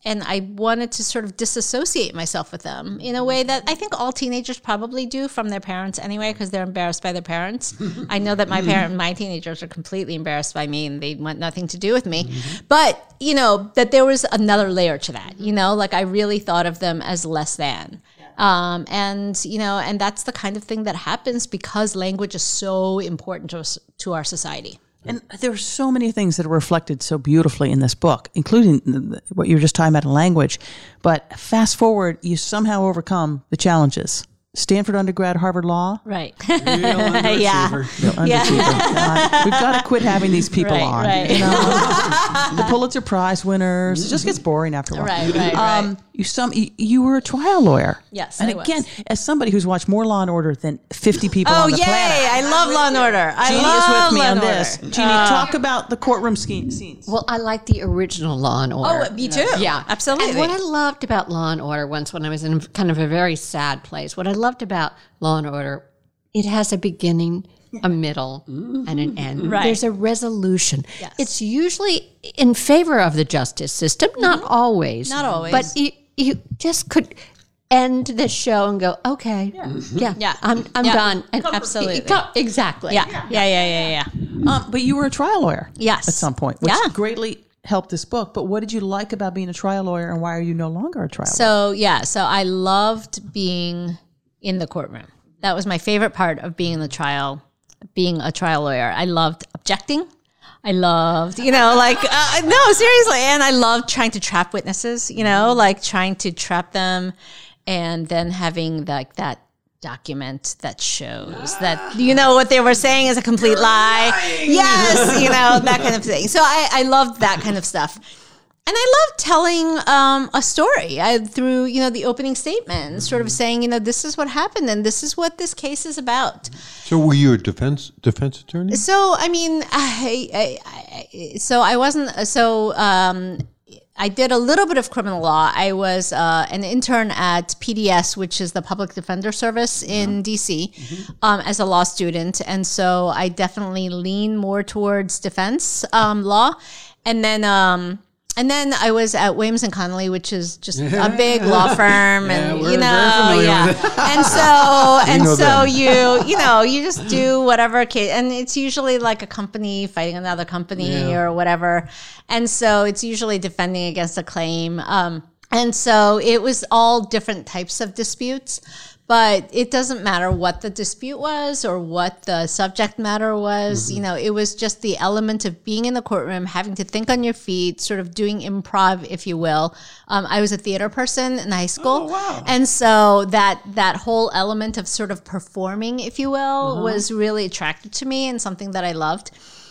and I wanted to sort of disassociate myself with them in a way that I think all teenagers probably do from their parents anyway, because they're embarrassed by their parents. I know that my parent, my teenagers are completely embarrassed by me, and they want nothing to do with me. But, you know, that there was another layer to that, you know, like I really thought of them as less than. Um, and, you know, and that's the kind of thing that happens because language is so important to us, to our society. And there are so many things that are reflected so beautifully in this book, including the, what you were just talking about in language. But fast forward, you somehow overcome the challenges. Stanford undergrad, Harvard Law. Right. Real underachiever. Yeah. Real underachiever. God, we've got to quit having these people Right, on. right. You know? The Pulitzer Prize winners. It just gets boring after a while. Right, right, Um, right. you some you, you were a trial lawyer. Yes, and I was. again, as somebody who's watched more Law and Order than fifty people Oh, on the yay. planet. I love Law and Order. I Jeannie love is with me Law on and this. Order. Jeannie, Uh, talk about the courtroom ske- scenes. Well, I like the original Law and Order. Oh, me too. Yeah, Absolutely. And what I loved about Law and Order once when I was in kind of a very sad place, what I loved about Law and Order, it has a beginning, a middle, and an end. Right. There's a resolution. Yes. It's usually in favor of the justice system, not always. Not always. But you, you just could end the show and go, okay, yeah, Yeah. I'm, I'm Yeah. done. And Absolutely. Exactly. Yeah. Yeah, yeah, yeah, yeah. Um, but you were a trial lawyer. Yes. At some point, which Yeah. greatly helped this book. But what did you like about being a trial lawyer, and why are you no longer a trial lawyer? So, yeah, so I loved being in the courtroom. That was my favorite part of being in the trial, being a trial lawyer. I loved objecting. I loved, you know, like, uh, no, seriously. And I loved trying to trap witnesses, you know, like trying to trap them and then having like that document that shows that, you know, what they were saying is a complete lie. Yes, you know, that kind of thing. So I, I loved that kind of stuff. And I love telling um, a story I, through, you know, the opening statement, sort of saying, you know, this is what happened and this is what this case is about. So were you a defense defense attorney? So, I mean, I, I, I, so I wasn't, so um, I did a little bit of criminal law. I was uh, an intern at P D S, which is the Public Defender Service in D C, um, as a law student. And so I definitely lean more towards defense um, law. And then... Um, And then I was at Williams and Connolly, which is just a big law firm, and we're you very know, familiar yeah. with it. And so, and know so them. you, you know, you just do whatever case, and it's usually like a company fighting another company Yeah. or whatever, and so it's usually defending against a claim. Um, and so it was all different types of disputes. But it doesn't matter what the dispute was or what the subject matter was. You know, it was just the element of being in the courtroom, having to think on your feet, sort of doing improv, if you will. Um, I was a theater person in high school. Oh, wow. And so that that whole element of sort of performing, if you will, was really attractive to me and something that I loved.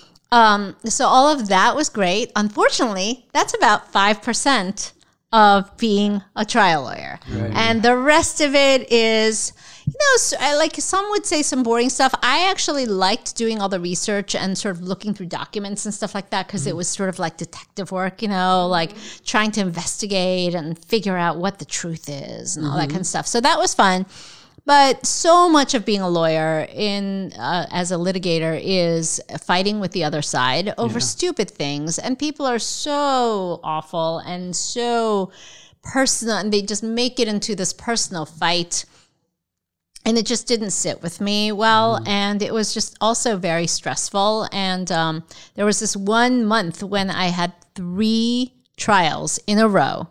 Um, so all of that was great. Unfortunately, that's about five percent of being a trial lawyer. And the rest of it is, you know, so, I- like some would say some boring stuff. I actually liked doing all the research and sort of looking through documents and stuff like that because it was sort of like detective work, you know, like trying to investigate and figure out what the truth is and all that kind of stuff. So that was fun. But so much of being a lawyer in uh, as a litigator is fighting with the other side over stupid things, and people are so awful and so personal, and they just make it into this personal fight. And it just didn't sit with me well, and it was just also very stressful. And um, there was this one month when I had three trials in a row,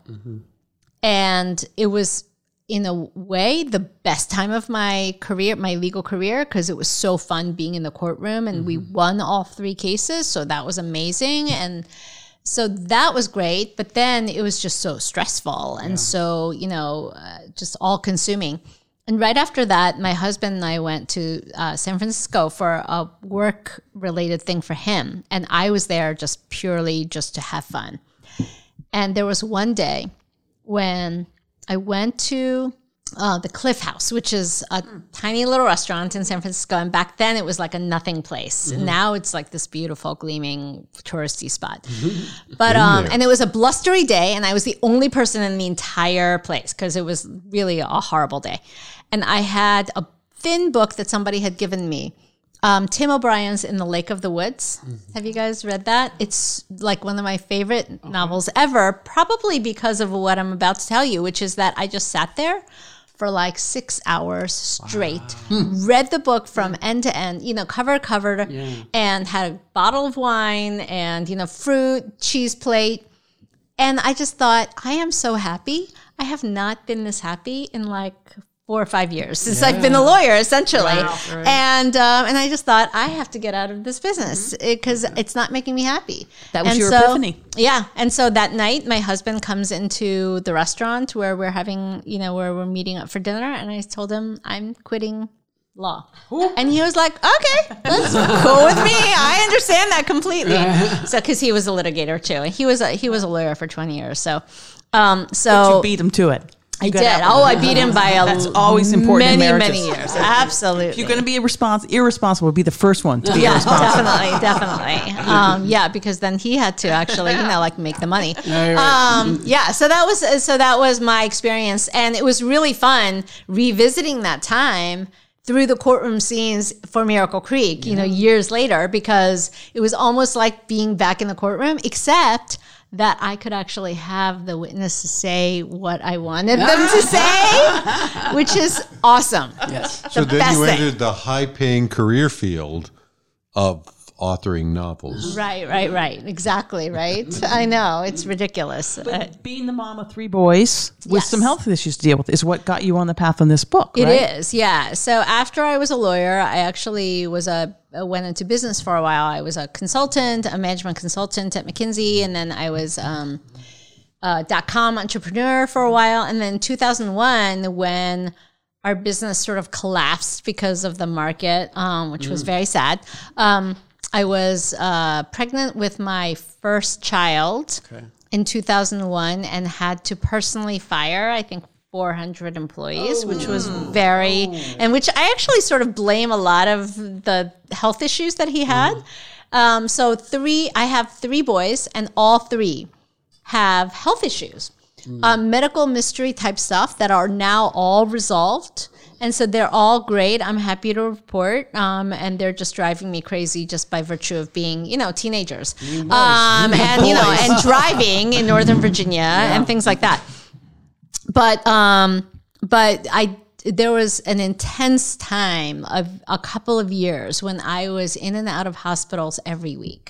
and it was, in a way, the best time of my career, my legal career, because it was so fun being in the courtroom, and we won all three cases, so that was amazing. And so that was great, but then it was just so stressful and so, you know, uh, just all consuming. And right after that, my husband and I went to uh, San Francisco for a work-related thing for him, and I was there just purely just to have fun. And there was one day when I went to uh, the Cliff House, which is a tiny little restaurant in San Francisco. And back then it was like a nothing place. Mm-hmm. Now it's like this beautiful, gleaming, touristy spot. But um, and it was a blustery day, and I was the only person in the entire place because it was really a horrible day. And I had a thin book that somebody had given me Um, Tim O'Brien's In the Lake of the Woods. Have you guys read that? It's like one of my favorite okay. novels ever, probably because of what I'm about to tell you, which is that I just sat there for like six hours straight, wow. read the book from end to end, you know, cover to cover, yeah. and had a bottle of wine and, you know, fruit, cheese plate. And I just thought, I am so happy. I have not been this happy in like four or five years since yeah. I've been a lawyer, essentially. Wow, right. And um, and I just thought, I have to get out of this business because mm-hmm. it, it's not making me happy. That was and your so, epiphany. Yeah. And so that night, my husband comes into the restaurant where we're having, you know, where we're meeting up for dinner. And I told him, I'm quitting law. Ooh. And he was like, okay, let's go with me. I understand that completely. So, because he was a litigator too. And he was a, he was a lawyer for twenty years. So, um, so. But you beat him to it. I did. Oh, I beat him by a That's always important many, in many years. Absolutely. If you're going to be irrespons- irresponsible, be the first one to be yeah, irresponsible. definitely, definitely. Um, yeah, because then he had to actually, you know, like make the money. Um, yeah, so that was so that was my experience, and it was really fun revisiting that time through the courtroom scenes for Miracle Creek. You know, years later, because it was almost like being back in the courtroom, except that I could actually have the witnesses say what I wanted them to say, which is awesome. Yes. The so then best you thing. entered the high-paying career field of authoring novels. Right, right, right. Exactly, right? I know. It's ridiculous. But Uh, being the mom of three boys with Yes. some health issues to deal with is what got you on the path on this book, It right? is, yeah. So after I was a lawyer, I actually was a went into business for a while. I was a consultant, a management consultant at McKinsey, and then I was um, a dot-com entrepreneur for a while. And then two thousand one, when our business sort of collapsed because of the market, um, which mm. was very sad, um, I was uh, pregnant with my first child okay. in two thousand one and had to personally fire, I think, four hundred employees, oh. which was very, oh. and which I actually sort of blame a lot of the health issues that he had. Mm. Um, so three, I have three boys, and all three have health issues, mm. um, medical mystery type stuff that are now all resolved. And so they're all great. I'm happy to report. Um, and they're just driving me crazy just by virtue of being, you know, teenagers. Um, and, you know, and driving in Northern Virginia yeah. and things like that. But, um, but I, there was an intense time of a couple of years when I was in and out of hospitals every week.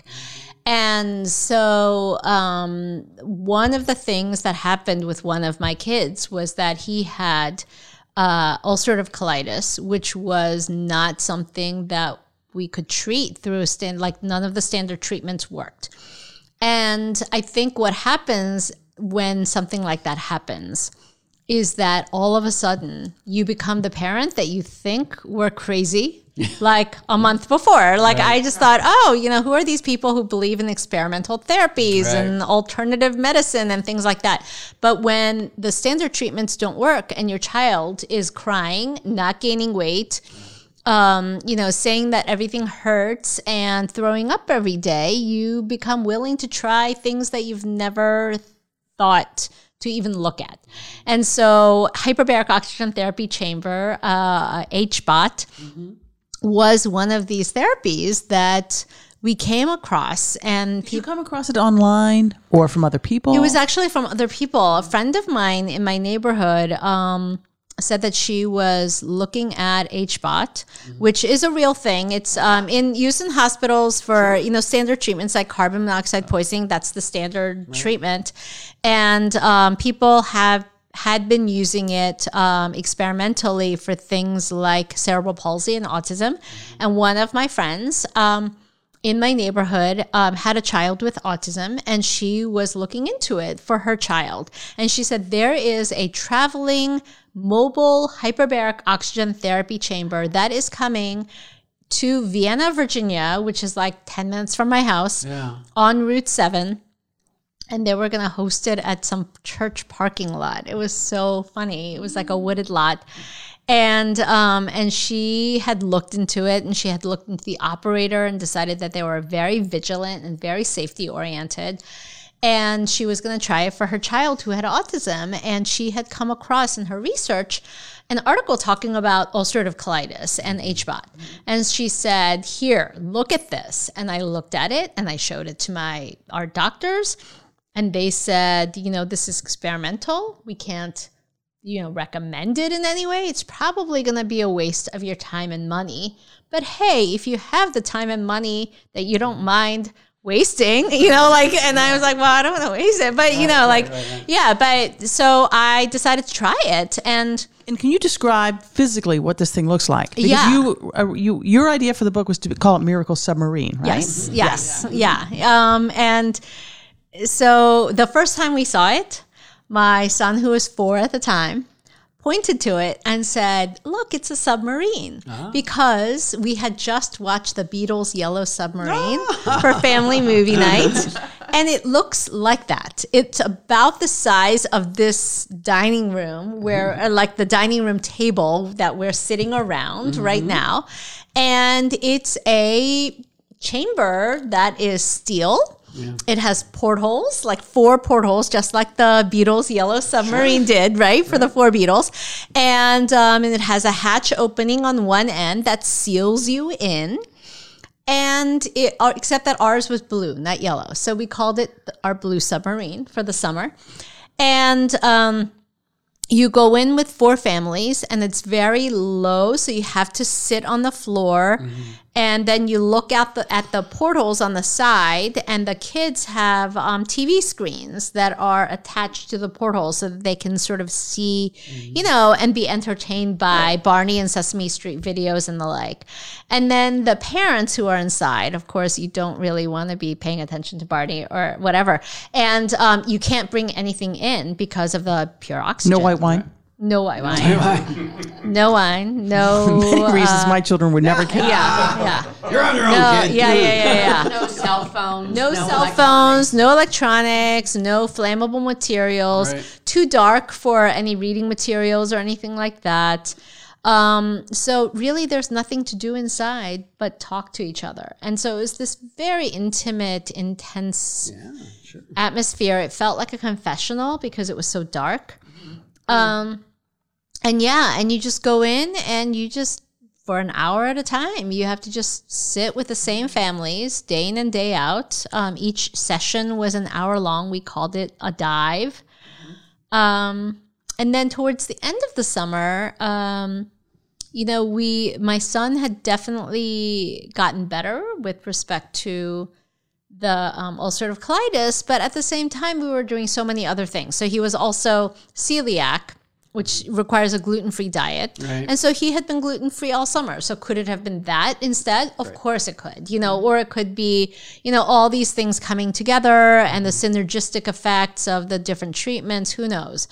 And so um, one of the things that happened with one of my kids was that he had Uh, ulcerative colitis, which was not something that we could treat through a stand, like none of the standard treatments worked. And I think what happens when something like that happens is that all of a sudden you become the parent that you think were crazy like a month before. Like right. I just thought, oh, you know, who are these people who believe in experimental therapies right. and alternative medicine and things like that? But when the standard treatments don't work and your child is crying, not gaining weight, um, you know, saying that everything hurts and throwing up every day, you become willing to try things that you've never thought to even look at. And so hyperbaric oxygen therapy chamber, uh, H B O T, mm-hmm. was one of these therapies that we came across. And Did people, you come across it online or from other people? It was actually from other people. A friend of mine in my neighborhood um, said that she was looking at H B O T, mm-hmm. which is a real thing. It's um, in used in hospitals for you know standard treatments like carbon monoxide poisoning. That's the standard right. treatment, and um, people have had been using it um, experimentally for things like cerebral palsy and autism. Mm-hmm. And one of my friends um, in my neighborhood um, had a child with autism, and she was looking into it for her child. And she said, there is a traveling mobile hyperbaric oxygen therapy chamber that is coming to Vienna, Virginia, which is like ten minutes from my house yeah. on Route seven. And they were going to host it at some church parking lot. It was so funny. It was like a wooded lot. And um, and she had looked into it, and she had looked into the operator and decided that they were very vigilant and very safety oriented. And she was going to try it for her child who had autism. And she had come across in her research an article talking about ulcerative colitis and H B O T. And she said, here, look at this. And I looked at it and I showed it to my our doctors. And they said, you know, this is experimental. We can't, you know, recommend it in any way. It's probably going to be a waste of your time and money. But hey, if you have the time and money that you don't mind wasting, you know, like, and I was like, well, I don't want to waste it, but you know, like, yeah, but so I decided to try it. And And can you describe physically what this thing looks like? Because Yeah. you, uh, you, your idea for the book was to call it Miracle Submarine, right? yes, yes, yeah. Um, and so the first time we saw it, my son, who was four at the time, pointed to it and said, look, it's a submarine. Because we had just watched the Beatles' Yellow Submarine for family movie night. And it looks like that. It's about the size of this dining room, where uh, like the dining room table that we're sitting around right now. And it's a chamber that is steel. Yeah. It has portholes, like four portholes, just like the Beatles' Yellow Submarine sure. did, right, for right. the four Beatles. And, um, and it has a hatch opening on one end that seals you in. And it, uh, except that ours was blue, not yellow. So we called it our Blue Submarine for the summer. And um, you go in with four families, and it's very low, so you have to sit on the floor. Mm-hmm. And then you look at the at the portholes on the side, and the kids have um, T V screens that are attached to the portholes so that they can sort of see, mm-hmm. you know, and be entertained by right. Barney and Sesame Street videos and the like. And then the parents who are inside, of course, you don't really want to be paying attention to Barney or whatever. And um, you can't bring anything in because of the pure oxygen. No white wine? No white wine. No wine. No. Many reasons uh, my children would never get. Yeah, yeah. You're on your own, No, kid. yeah, yeah, yeah, yeah. No cell phones. No, no cell electronics. phones, no electronics, no flammable materials. Right. Too dark for any reading materials or anything like that. Um, so really, there's nothing to do inside but talk to each other. And so it was this very intimate, intense Yeah, sure. atmosphere. It felt like a confessional because it was so dark. Um, and yeah, and you just go in and you just, for an hour at a time, you have to just sit with the same families day in and day out. Um, each session was an hour long. We called it a dive. Um, and then towards the end of the summer, um, you know, we, my son had definitely gotten better with respect to the um, ulcerative colitis, but at the same time, we were doing so many other things. So he was also celiac, which requires a gluten-free diet. Right. And so he had been gluten-free all summer. So could it have been that instead? Of right. course it could, you know, or it could be, you know, all these things coming together and the synergistic effects of the different treatments, who knows?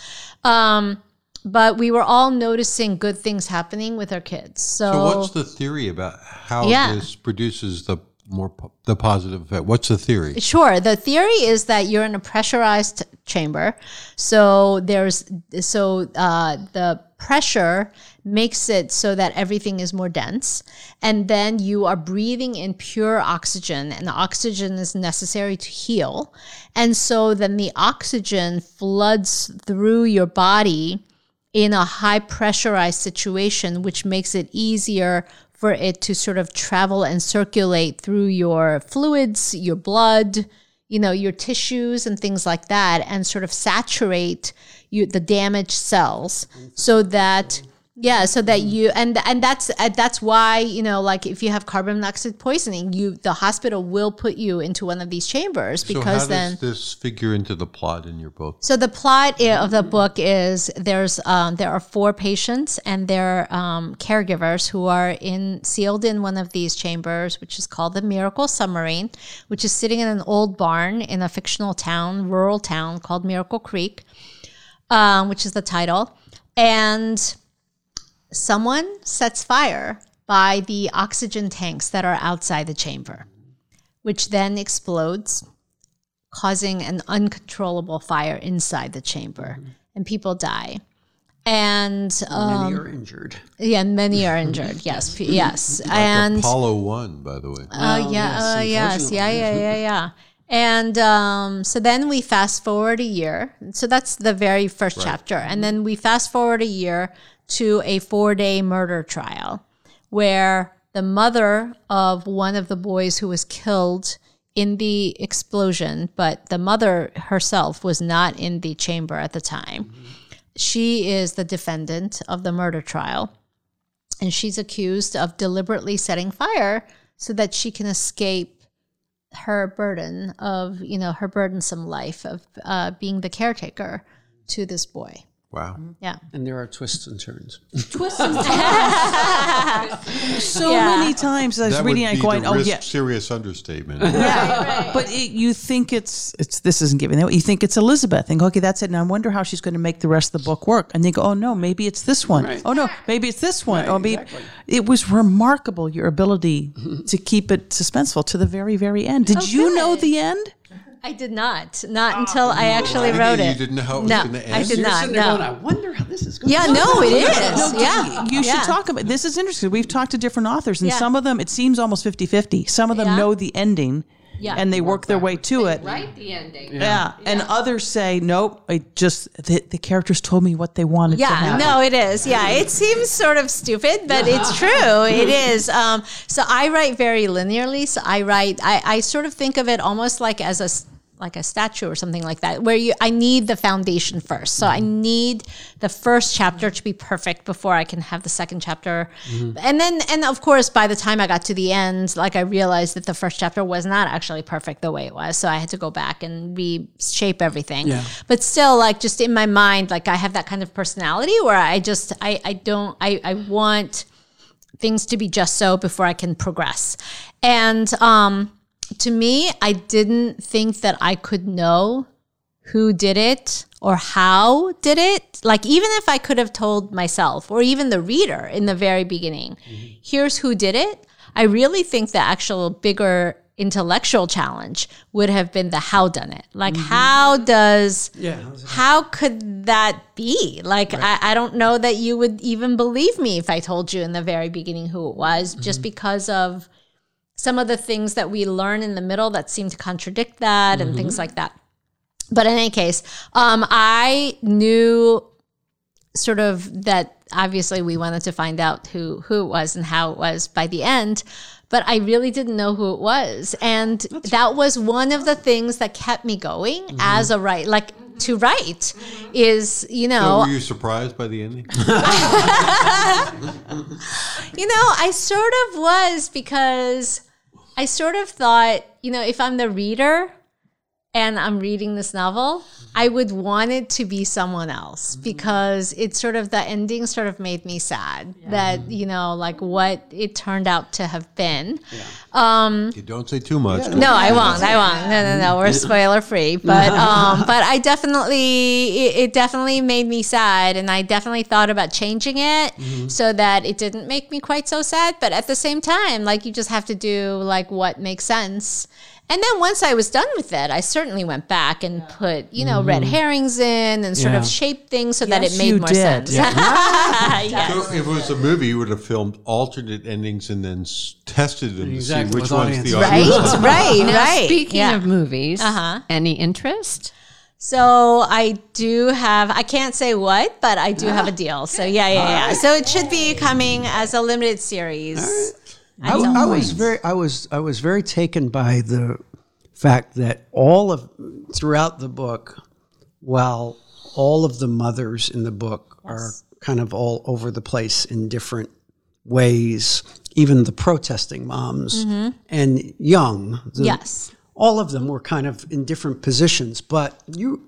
Um, but we were all noticing good things happening with our kids. So, So what's the theory about how Yeah. this produces the more po- the positive effect? What's the theory? Sure. The theory is that you're in a pressurized chamber. So there's so uh, the pressure makes it so that everything is more dense. And then you are breathing in pure oxygen, and the oxygen is necessary to heal. And so then the oxygen floods through your body in a high pressurized situation, which makes it easier for it to sort of travel and circulate through your fluids, your blood, you know, your tissues and things like that, and sort of saturate you, the damaged cells so that, yeah, so that you, and and that's uh, that's why, you know, like if you have carbon monoxide poisoning, you the hospital will put you into one of these chambers because so how does then. this figure into the plot in your book? So the plot i- of the book is there's um, there are four patients and their um, caregivers who are in sealed in one of these chambers, which is called the Miracle Submarine, which is sitting in an old barn in a fictional town, rural town called Miracle Creek, um, which is the title, and someone sets fire by the oxygen tanks that are outside the chamber, which then explodes, causing an uncontrollable fire inside the chamber, mm-hmm. and people die. And um, Many are injured. yeah, many are injured. Yes, p- yes, Like and Apollo one, by the way. uh, Oh, yeah, yes, uh, yes, unfortunately. yeah, yeah, yeah, yeah. And um, so then we fast forward a year. So that's the very first Right. chapter, and then we fast forward a year to a four-day murder trial where the mother of one of the boys who was killed in the explosion, but the mother herself was not in the chamber at the time. Mm-hmm. She is the defendant of the murder trial, and she's accused of deliberately setting fire so that she can escape her burden of, you know, her burdensome life of uh, being the caretaker to this boy. Wow. Yeah. And there are twists and turns. Twists and turns. So Yeah. many times I was That reading would it be going, the oh, risk yeah. serious understatement. Yeah, but it, you think it's it's this isn't giving it. You think it's Elizabeth. Think, okay, that's it. Now I wonder how she's going to make the rest of the book work. And they go, oh no, maybe it's this one. Right. Oh no, maybe it's this one. Right, oh, maybe exactly. it was remarkable your ability to keep it suspenseful to the very, very end. Did Oh, you good. know the end? I did not. Not until I actually Really? wrote You it. didn't know how it was no, gonna I end? did You're not. sitting there No. going, I wonder how this is going Yeah, to no, it is. No, yeah. You should yeah. talk about this. Is interesting. We've talked to different authors, and Yeah. some of them, it seems almost fifty-fifty. Some of them Yeah. know the ending, Yeah. and they work their way to it. Write the ending. Yeah. And others say, nope, I just, the, the characters told me what they wanted to Yeah, happen. no, it is. Yeah, it seems sort of stupid, but it's true. It is. Um, so I write very linearly. So I write, I, I sort of think of it almost like as a like a statue or something like that, where you, I need the foundation first. So I need the first chapter to be perfect before I can have the second chapter. Mm-hmm. And then, and of course, by the time I got to the end, like I realized that the first chapter was not actually perfect the way it was. So I had to go back and reshape everything. Yeah. But still, like just in my mind, like I have that kind of personality where I just, I, I don't, I, I want things to be just so before I can progress. And, um, to me, I didn't think that I could know who did it or how did it. Like, even if I could have told myself or even the reader in the very beginning, mm-hmm. here's who did it, I really think the actual bigger intellectual challenge would have been the how done it. Like, mm-hmm. how does, Yeah. how could that be? Like, right. I, I don't know that you would even believe me if I told you in the very beginning who it was, mm-hmm. just because of some of the things that we learn in the middle that seem to contradict that and mm-hmm. things like that. But in any case, um, I knew sort of that obviously we wanted to find out who, who it was and how it was by the end, but I really didn't know who it was. And That's that was one of the things that kept me going mm-hmm. as a writer, like to write is, you know. So were you surprised by the ending? You know, I sort of was, because I sort of thought, you know, if I'm the reader and I'm reading this novel, I would want it to be someone else, because it sort of, the ending sort of made me sad yeah. that, you know, like what it turned out to have been. Yeah. Um, you don't say too much. No, I won't. I won't. No, no, no. We're spoiler free. But, um, but I definitely, it, it definitely made me sad, and I definitely thought about changing it mm-hmm. so that it didn't make me quite so sad. But at the same time, like, you just have to do like what makes sense. And then once I was done with it, I certainly went back and put, you know, mm-hmm. red herrings in and sort yeah. of shaped things so yes, that it made more did. sense. Yeah. Yes. So if it was a movie, you would have filmed alternate endings and then s- tested them exactly. to see which With one's audience. the Right, audience. right, now, right. Speaking yeah. of movies, Uh-huh. any interest? So I do have, I can't say what, but I do have a deal. So yeah, yeah, yeah. Right. So it should be coming as a limited series. I, I was very, I was, I was very taken by the fact that all of throughout the book, while all of the mothers in the book yes. are kind of all over the place in different ways, even the protesting moms mm-hmm. and young, the, yes, all of them were kind of in different positions, but you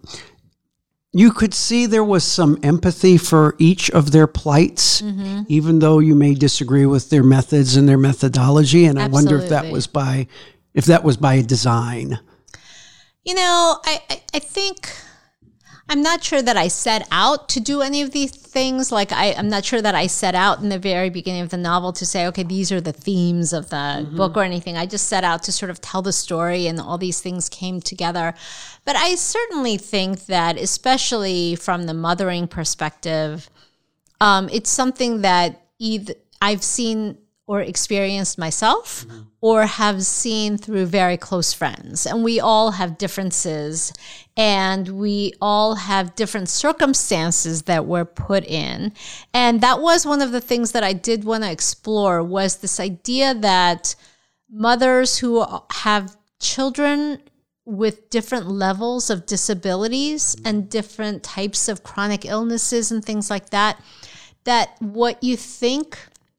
you could see there was some empathy for each of their plights, mm-hmm. even though you may disagree with their methods and their methodology. And Absolutely. I wonder if that was by if that was by design. You know, I, I, I think I'm not sure that I set out to do any of these things. Like, I, I'm not sure that I set out in the very beginning of the novel to say, okay, these are the themes of the mm-hmm. book or anything. I just set out to sort of tell the story, and all these things came together. But I certainly think that, especially from the mothering perspective, um, it's something that either I've seen or experienced myself mm-hmm. or have seen through very close friends. And we all have differences, and we all have different circumstances that we're put in. And that was one of the things that I did want to explore, was this idea that mothers who have children with different levels of disabilities and different types of chronic illnesses and things like that, that what you think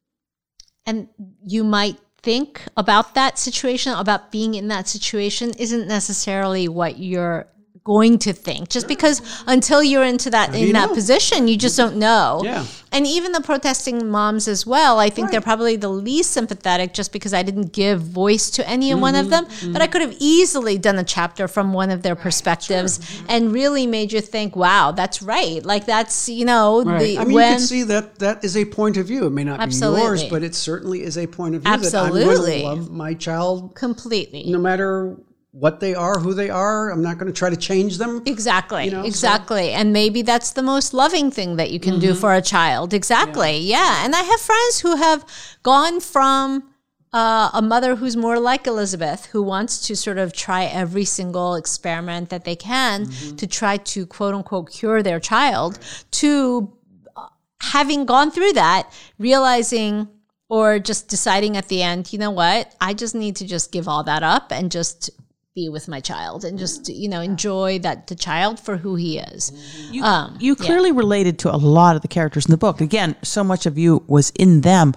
and you might think about that situation, about being in that situation, isn't necessarily what you're going to think, just because until you're into that in that know? position, you just don't know. Yeah. And even the protesting moms as well, I think right. they're probably the least sympathetic, just because I didn't give voice to any mm-hmm. one of them. Mm-hmm. But I could have easily done a chapter from one of their perspectives sure. and really made you think, wow, that's right. Like that's, you know, right. the I mean, when, you can see that that is a point of view. It may not absolutely. be yours, but it certainly is a point of view absolutely. that I'm going to love my child completely, no matter what they are, who they are. I'm not going to try to change them. Exactly. You know, exactly. So. And maybe that's the most loving thing that you can mm-hmm. do for a child. Exactly. Yeah. yeah. And I have friends who have gone from uh, a mother who's more like Elizabeth, who wants to sort of try every single experiment that they can mm-hmm. to try to quote unquote cure their child, right. to uh, having gone through that, realizing or just deciding at the end, you know what, I just need to just give all that up and just be with my child and just, you know, enjoy that the child for who he is. You, um, you clearly yeah. related to a lot of the characters in the book. Again, so much of you was in them.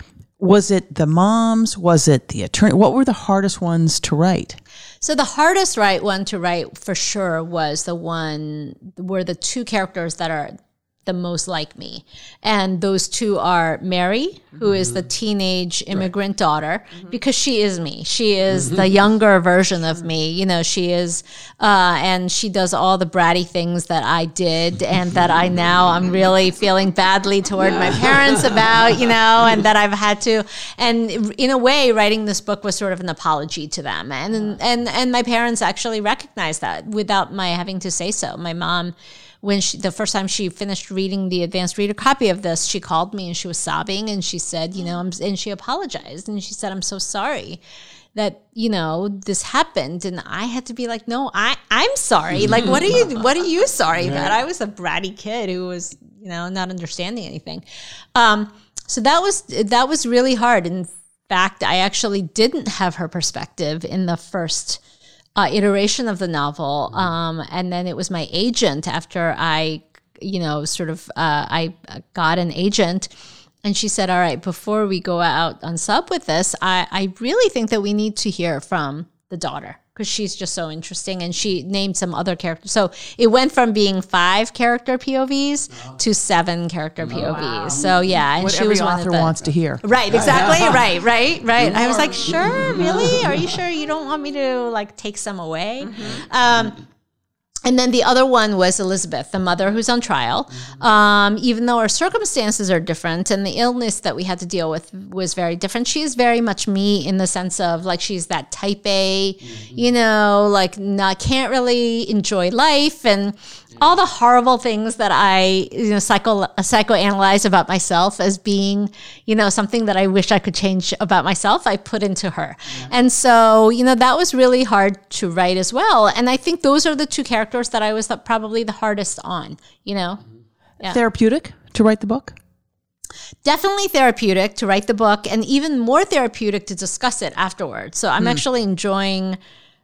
Was it the moms? Was it the attorney? What were the hardest ones to write? So the hardest right one to write for sure was the one where the two characters that are the most like me. And those two are Mary, who mm-hmm. is the teenage immigrant right. daughter, mm-hmm. because she is me. She is mm-hmm. the younger version of me. You know, she is, uh, and she does all the bratty things that I did and that I now I'm really feeling badly toward my parents about, you know, and that I've had to, and in a way, writing this book was sort of an apology to them. And, and, and my parents actually recognized that without my having to say so. My mom, when she, the first time she finished reading the advanced reader copy of this, she called me and she was sobbing and she said, you know, I'm, and she apologized and she said, I'm so sorry that, you know, this happened. And I had to be like, no, I, I'm sorry. Like, what are you, what are you sorry about? I was a bratty kid who was, you know, not understanding anything. Um, so that was, that was really hard. In fact, I actually didn't have her perspective in the first Uh, iteration of the novel. Um, and then it was my agent after I, you know, sort of, uh, I got an agent and she said, all right, before we go out on sub with this, I, I really think that we need to hear from the daughter because she's just so interesting. And she named some other characters. So it went from being five character P O Vs wow. to seven character P O Vs. Wow. So yeah. And what she every was one author of the, wants to hear. Right, exactly. right, right, right. I was like, sure, really? Are you sure you don't want me to like take some away? Mm-hmm. Um, And then the other one was Elizabeth, the mother who's on trial. Mm-hmm. Um, even though our circumstances are different and the illness that we had to deal with was very different, she is very much me in the sense of like she's that type A, mm-hmm. you know, like not, can't really enjoy life and all the horrible things that I, you know, psycho psychoanalyze about myself as being, you know, something that I wish I could change about myself, I put into her. Yeah. And so, you know, that was really hard to write as well. And I think those are the two characters that I was the, probably the hardest on, you know. Yeah. Therapeutic to write the book? Definitely therapeutic to write the book, and even more therapeutic to discuss it afterwards. So I'm hmm. actually enjoying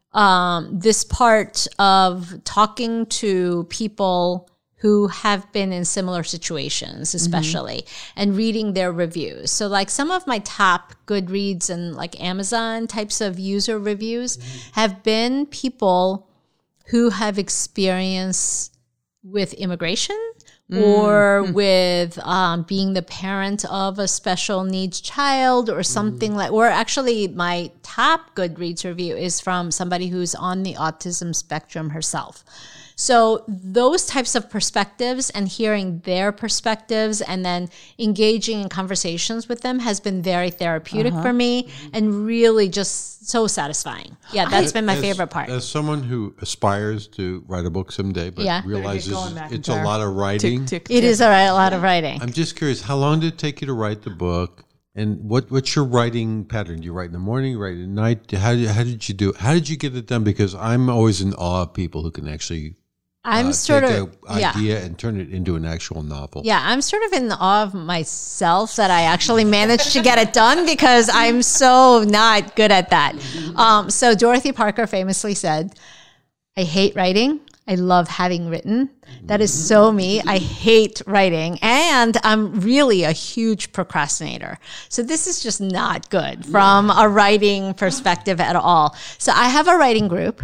um, this part of talking to people who have been in similar situations, especially, mm-hmm. and reading their reviews. So like some of my top Goodreads and like Amazon types of user reviews mm-hmm. have been people who have experience with immigration mm. or mm. with um, being the parent of a special needs child or something mm. like, or actually my top Goodreads review is from somebody who's on the autism spectrum herself. So those types of perspectives and hearing their perspectives and then engaging in conversations with them has been very therapeutic uh-huh. for me and really just so satisfying. Yeah, that's been my as, favorite part. As someone who aspires to write a book someday, but yeah. realizes it's a lot of writing. Tick, tick, tick. It is a lot of writing. I'm just curious, how long did it take you to write the book? And what what's your writing pattern? Do you write in the morning, you write at night? How did, how did you do it? How did you get it done? Because I'm always in awe of people who can actually I'm uh, sort take of an yeah. idea and turn it into an actual novel. Yeah, I'm sort of in awe of myself that I actually managed to get it done because I'm so not good at that. Um, so Dorothy Parker famously said, I hate writing. I love having written. That is so me. I hate writing. And I'm really a huge procrastinator. So this is just not good from a writing perspective at all. So I have a writing group.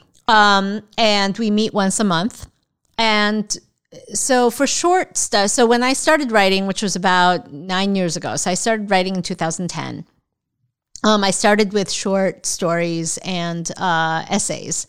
Um, and we meet once a month. And so for short stuff, so when I started writing, which was about nine years ago, so I started writing in two thousand ten. Um, I started with short stories and uh, essays.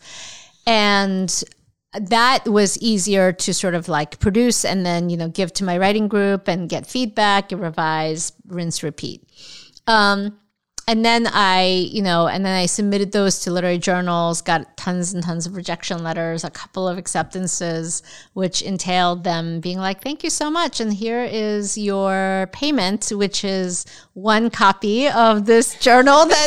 And that was easier to sort of like produce and then, you know, give to my writing group and get feedback, revise, rinse, repeat. Um, And then I, you know, and then I submitted those to literary journals, got tons and tons of rejection letters, a couple of acceptances, which entailed them being like, thank you so much. And here is your payment, which is one copy of this journal that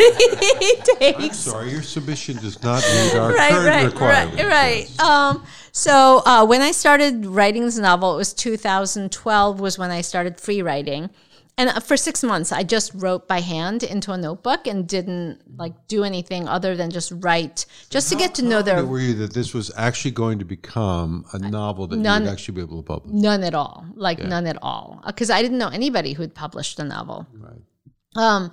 nobody takes. I'm sorry, your submission does not meet our right, current right, requirements. right, right. Um, so uh, when I started writing this novel, it was two thousand twelve was when I started free writing. And for six months, I just wrote by hand into a notebook and didn't like do anything other than just write, just to get to know their. Were you that this was actually going to become a novel that None- you would actually be able to publish? None at all, like none at all, because I didn't know anybody who had published a novel. Right. Um.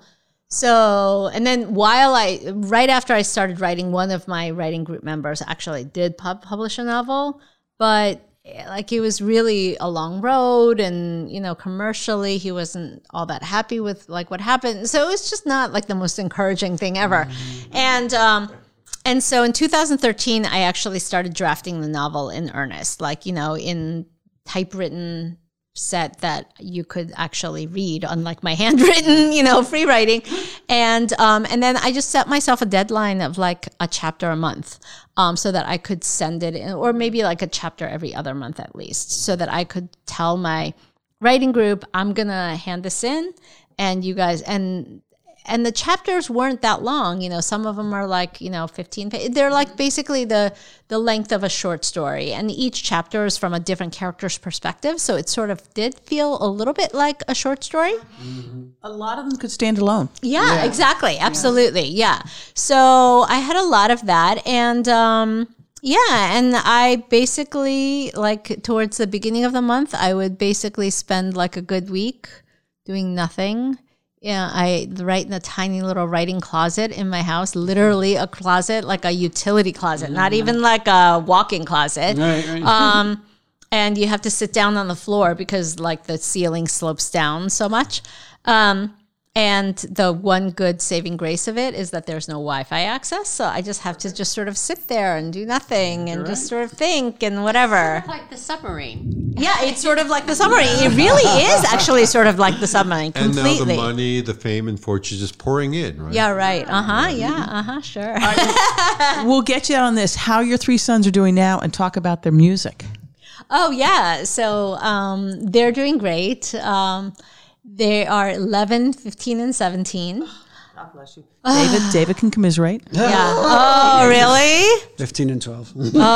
So, and then while I, right after I started writing, one of my writing group members actually did pub- publish a novel, but like it was really a long road and, you know, commercially he wasn't all that happy with like what happened. So it was just not like the most encouraging thing ever. Mm-hmm. And, um, and so in two thousand thirteen, I actually started drafting the novel in earnest, like, you know, in typewritten set that you could actually read, unlike my handwritten, you know, free writing. And um, and then I just set myself a deadline of like a chapter a month um, so that I could send it in, or maybe like a chapter every other month at least, so that I could tell my writing group, I'm going to hand this in and you guys, and and the chapters weren't that long. You know, some of them are like, you know, fifteen pages. They're like basically the the length of a short story. And each chapter is from a different character's perspective. So it sort of did feel a little bit like a short story. Mm-hmm. A lot of them could stand alone. Yeah, yeah. Exactly. Absolutely. Yeah. yeah. So I had a lot of that. And um, yeah, and I basically, like towards the beginning of the month, I would basically spend like a good week doing nothing. Yeah, I write in a tiny little writing closet in my house, literally a closet, like a utility closet, not even like a walk-in closet. Right, right. Um, and you have to sit down on the floor because like the ceiling slopes down so much. Um, and the one good saving grace of it is that there's no Wi-Fi access. So I just have to just sort of sit there and do nothing and just sort of think and whatever. Like the submarine. Yeah, it's sort of like the submarine. It really is actually sort of like the submarine, completely. And now the money, the fame, and fortune is just pouring in, right? Yeah, right. Uh-huh, yeah, uh-huh, sure. We'll get you on this, how your three sons are doing now, and talk about their music. Oh, yeah. So um, they're doing great. Um, they are eleven, fifteen, and seventeen. God bless you. David, David can commiserate. Yeah. Oh, really? fifteen and twelve.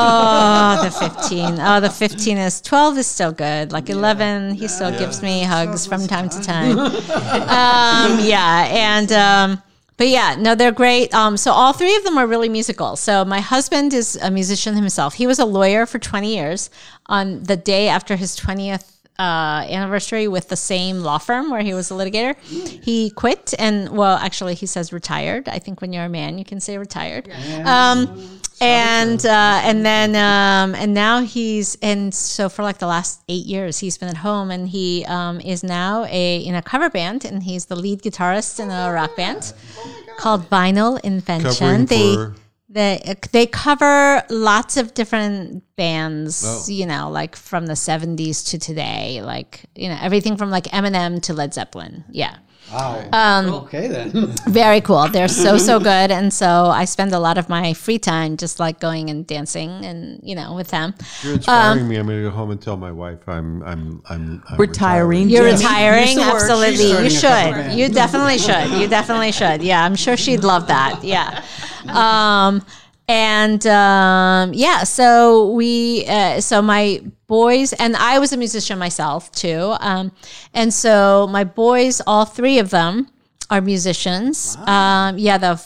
Oh, the fifteen. Oh, the fifteen is, twelve is still good. Like eleven, he still gives me hugs from time to time. Um, yeah. And, um, but yeah, no, they're great. Um, so all three of them are really musical. So my husband is a musician himself. He was a lawyer for twenty years. On the day after his twentieth Uh, anniversary with the same law firm where he was a litigator, he quit and, well, actually he says retired. I think when you're a man, you can say retired. Um, and uh, and then um, and now he's and so for like the last eight years he's been at home, and he um, is now a in a cover band, and he's the lead guitarist in a rock band called Vinyl Invention. Covering they for- They they cover lots of different bands, Oh. you know, like from the seventies to today, like, you know, everything from like Eminem to Led Zeppelin. Yeah. Wow. okay then. Very cool. They're so, so good. And so I spend a lot of my free time just like going and dancing and, you know, with them. You're inspiring me. I'm going to go home and tell my wife I'm I'm I'm, I'm Retiring. You're Jamie, retiring? use the word. Absolutely. She's You starting a cover should. band. You definitely should. You definitely should. Yeah, I'm sure she'd love that. Yeah. Um, and um, yeah, so we, uh, so my boys, and I was a musician myself too. Um, and so my boys, all three of them are musicians. Um, yeah, the,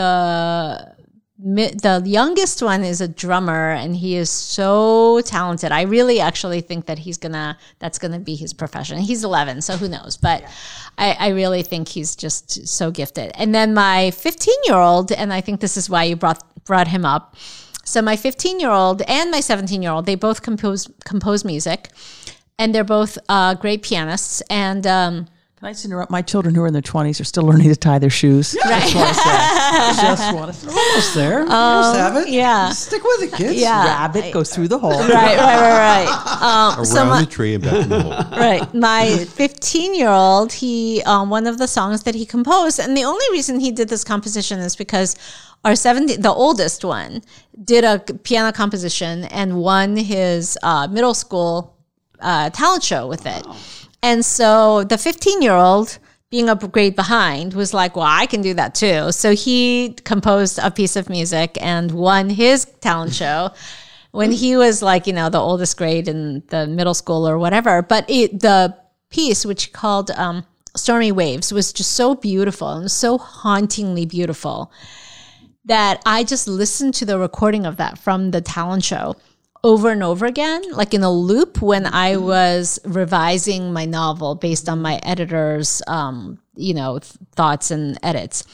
the, mi- the youngest one is a drummer and he is so talented. I really actually think that he's gonna, that's gonna be his profession. He's eleven, so who knows, but I, I really think he's just so gifted. And then my fifteen year old, and I think this is why you brought, brought him up. So my fifteen year old and my seventeen year old, they both compose, compose music and they're both uh, great pianists. And, um, Can I just interrupt? My children who are in their twenties are still learning to tie their shoes. Right. Just want to say. Just want to say. Almost there. You just have it. yeah. Stick with it, kids. Yeah. Rabbit goes through the hole. Right, right, right, right. Um, Around so my, the tree and back in the hole. right. My fifteen year old, he, um, one of the songs that he composed, and the only reason he did this composition is because our seventeen, the oldest one, did a piano composition and won his uh, middle school uh, talent show with it. And so the fifteen year old, being a grade behind, was like, well, I can do that too. So he composed a piece of music and won his talent show when he was like, you know, the oldest grade in the middle school or whatever. But it, the piece, which he called um, Stormy Waves, was just so beautiful and so hauntingly beautiful that I just listened to the recording of that from the talent show over and over again, like in a loop when I was revising my novel based on my editor's, um, you know, th- thoughts and edits.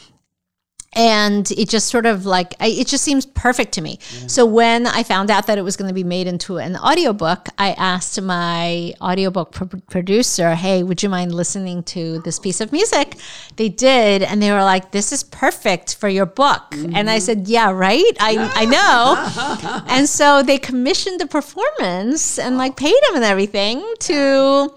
And it just sort of like, I, it just seems perfect to me. Yeah. So when I found out that it was going to be made into an audiobook, I asked my audiobook pr- producer, hey, would you mind listening to this piece of music? They did. And they were like, this is perfect for your book. Mm-hmm. And I said, yeah, right. I, I know. And so they commissioned a performance and like paid him and everything to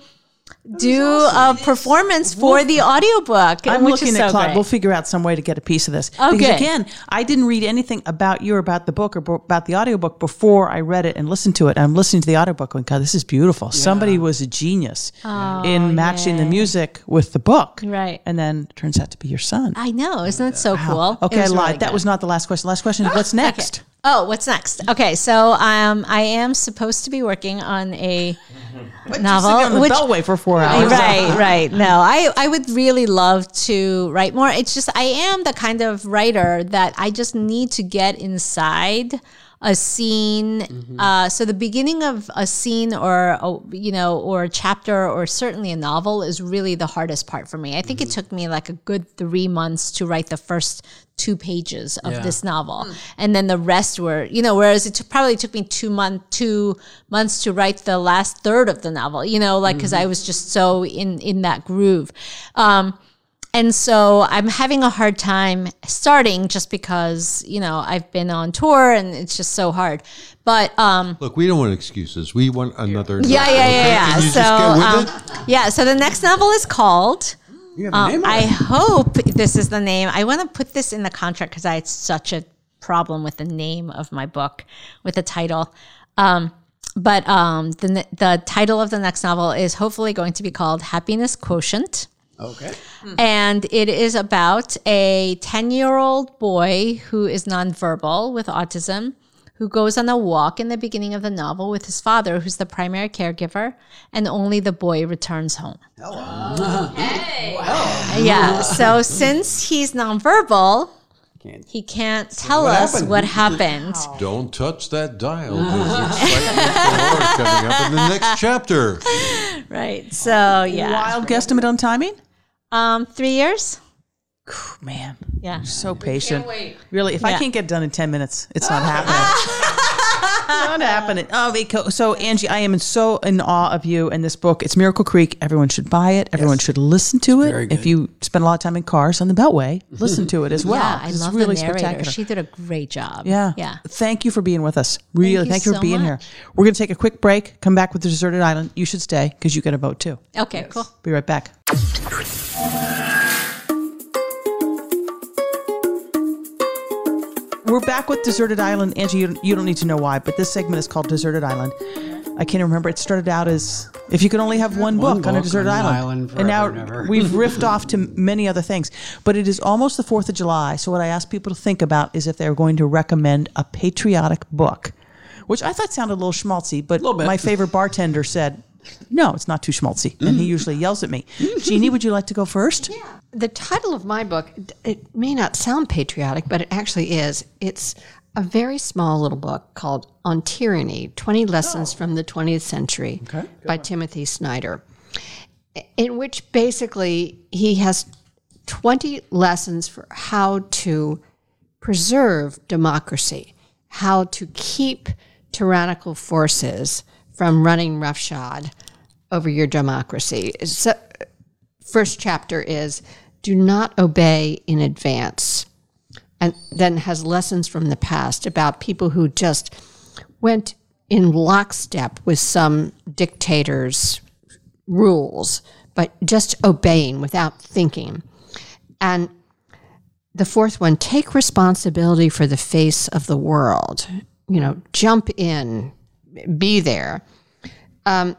do awesome. a performance for the audiobook. I'm which looking is at so Claude. great. We'll figure out some way to get a piece of this. Okay. Because again, I didn't read anything about you or about the book or bo- about the audiobook before I read it and listened to it. I'm listening to the audiobook going, God, this is beautiful. Yeah. Somebody was a genius oh, in matching yay. the music with the book. Right. And then it turns out to be your son. I know. Isn't that so Wow. cool? Okay, I It was lied. really that good. was not the last question. Last question, what's next? Okay. Oh, what's next? Okay, so um, I am supposed to be working on a novel. Sitting on the which, Beltway for four hours. right, right. No, I, I would really love to write more. It's just I am the kind of writer that I just need to get inside a scene. Mm-hmm. Uh, so the beginning of a scene or, a, you know, or a chapter or certainly a novel is really the hardest part for me. I think mm-hmm. it took me like a good three months to write the first two pages of yeah. this novel. Mm. And then the rest were, you know, whereas it t- probably took me two month, two months to write the last third of the novel, you know, like, cause mm-hmm. I was just so in, in that groove. Um, And so I'm having a hard time starting just because, you know, I've been on tour and it's just so hard. But um, look, we don't want excuses. We want another. Yeah, yeah, yeah, yeah. Can you so, just get with um, it? yeah. So the next novel is called. You have a Um, name I on it. hope this is the name. I want to put this in the contract because I had such a problem with the name of my book, with the title. Um, but um, the the title of the next novel is hopefully going to be called Happiness Quotient. Okay. And it is about a ten-year-old boy who is nonverbal with autism, who goes on a walk in the beginning of the novel with his father, who's the primary caregiver, and only the boy returns home. Hello. Hey. Wow. Yeah. So since he's nonverbal, he can't tell what us happened. what happened. Don't touch that dial. There's excitement galore coming up in the next chapter. Right. So yeah. Wild guesstimate on timing? Um, three years. Man, Yeah. so patient. Really, if I Yeah. can't get done in ten minutes, it's not happening. Not happening. Oh, Vico. So Angie, I am so in awe of you and this book. It's Miracle Creek. Everyone should buy it. Everyone Yes. should listen to it. very good. If you spend a lot of time in cars on the Beltway, listen to it as well. Yeah, I 'cause love it's really the narrator. spectacular. She did a great job. Yeah. Yeah. Thank you for being with us. Really, you thank you, for so being here. much. We're going to take a quick break, come back with the Deserted Island. You should stay because you get a vote too. Okay, cool. Be right back. We're back with Deserted Island. Angie, you don't, you don't need to know why, but this segment is called Deserted Island. I can't remember. It started out as if you could only have one, One book on a book deserted on an island. island and now forever and ever. we've riffed off to many other things. But it is almost the fourth of July. So what I ask people to think about is if they're going to recommend a patriotic book, which I thought sounded a little schmaltzy, but Little bit. my favorite bartender said, no, it's not too schmaltzy. And he usually yells at me. Jeannie, would you like to go first? The title of my book, it may not sound patriotic, but it actually is. It's a very small little book called On Tyranny, twenty Lessons from the twentieth Century by Timothy Snyder, in which basically he has twenty lessons for how to preserve democracy, how to keep tyrannical forces from running roughshod over your democracy. So, first chapter is do not obey in advance, and then has lessons from the past about people who just went in lockstep with some dictator's rules, but just obeying without thinking. And the fourth one, take responsibility for the face of the world. You know, jump in, be there. Um,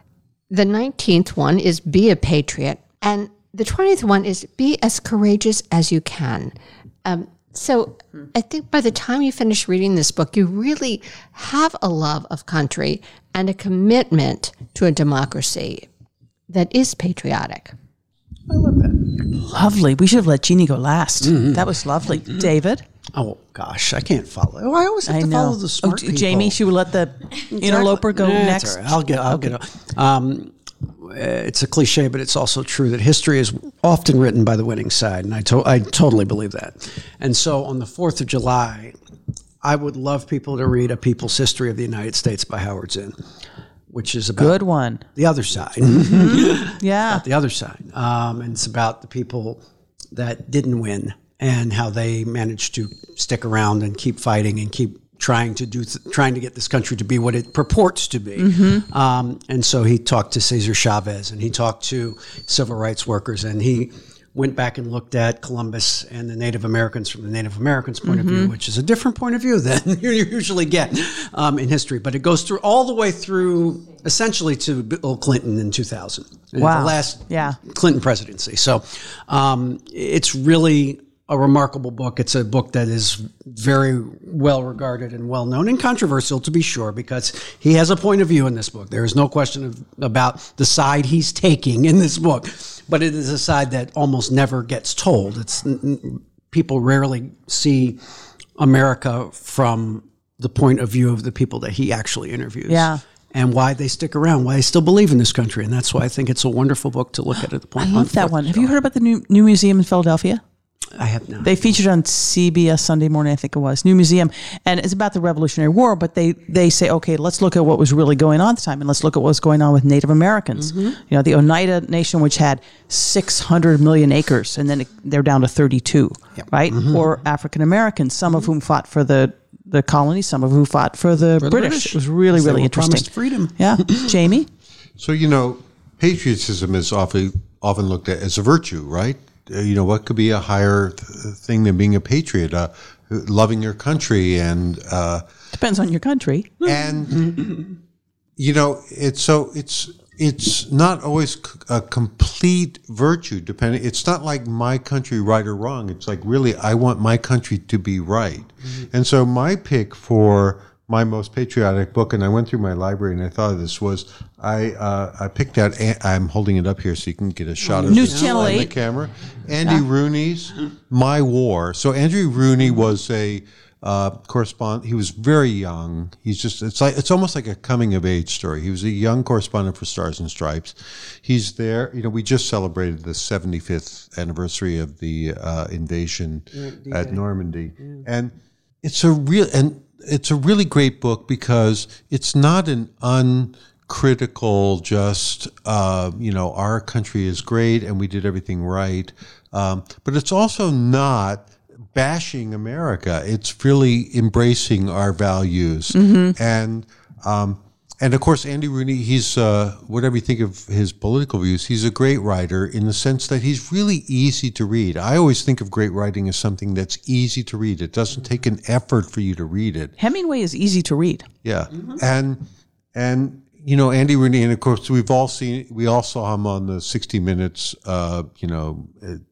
the nineteenth one is be a patriot. And the twentieth one is be as courageous as you can. Um, so I think by the time you finish reading this book, you really have a love of country and a commitment to a democracy that is patriotic. I love that. Lovely. We should have let Jeannie go last. That was lovely. David? Oh, gosh, I can't follow. Oh, I always have I to know. follow the Oh, smart J- people. Jamie, she would let the interloper go Nah, it's next. all right. I'll get. I'll get. Um, it's a cliche, but it's also true that history is often written by the winning side, and I to- I totally believe that. And so, on the Fourth of July, I would love people to read A People's History of the United States by Howard Zinn, which is about Good one. the other side. Yeah. the other side. Um, and it's about the people that didn't win and how they managed to stick around and keep fighting and keep trying to do, th- trying to get this country to be what it purports to be. Mm-hmm. Um, and so he talked to Cesar Chavez and he talked to civil rights workers and he went back and looked at Columbus and the Native Americans from the Native Americans' point Mm-hmm. of view, which is a different point of view than you usually get um, in history. But it goes through all the way through essentially to Bill Clinton in two thousand, Wow. the last Yeah. Clinton presidency. So um, it's really a remarkable book. It's a book that is very well regarded and well known and controversial, to be sure, because he has a point of view in this book. There is no question of, about the side he's taking in this book, but it is a side that almost never gets told. It's people rarely see America from the point of view of the people that he actually interviews. Yeah. And why they stick around, why they still believe in this country. And that's why I think it's a wonderful book to look at at the point. I love that one. Have you heard about the new new museum in Philadelphia? I have not. They featured on C B S Sunday morning, I think it was, New Museum. And it's about the Revolutionary War, but they, they say, okay, let's look at what was really going on at the time, and let's look at what was going on with Native Americans. You know, the Oneida Nation, which had six hundred million acres, and then it, they're down to thirty-two, right? Or African Americans, some of whom fought for the, the colonies, some of whom fought for the, the British. British. It was really, They really were interesting. promised freedom. Yeah. Jamie? So, you know, patriotism is often, often looked at as a virtue, right? Uh, you know, what could be a higher th- thing than being a patriot, uh, loving your country and, uh, Depends on your country. and, you know, it's so it's, it's not always c- a complete virtue depending. It's not like my country right or wrong. It's like really, I want my country to be right. And so my pick for my most patriotic book, and I went through my library and I thought of this, was I uh, I picked out, I'm holding it up here so you can get a shot of News this Channel on the eight. camera. Andy Rooney's My War. So Andrew Rooney was a uh, correspondent. He was very young. He's just, it's like, it's almost like a coming of age story. He was a young correspondent for Stars and Stripes. He's there, you know, we just celebrated the seventy-fifth anniversary of the uh, invasion at Normandy. And it's a real, and it's a really great book because it's not an uncritical, just, uh, you know, our country is great and we did everything right. Um, but it's also not bashing America. It's really embracing our values. And, um, and of course, Andy Rooney, he's, uh, whatever you think of his political views, he's a great writer in the sense that he's really easy to read. I always think of great writing as something that's easy to read. It doesn't take an effort for you to read it. Hemingway is easy to read. Yeah. And, and, you know, Andy Rooney, and of course, we've all seen, we all saw him on the sixty minutes, uh, you know,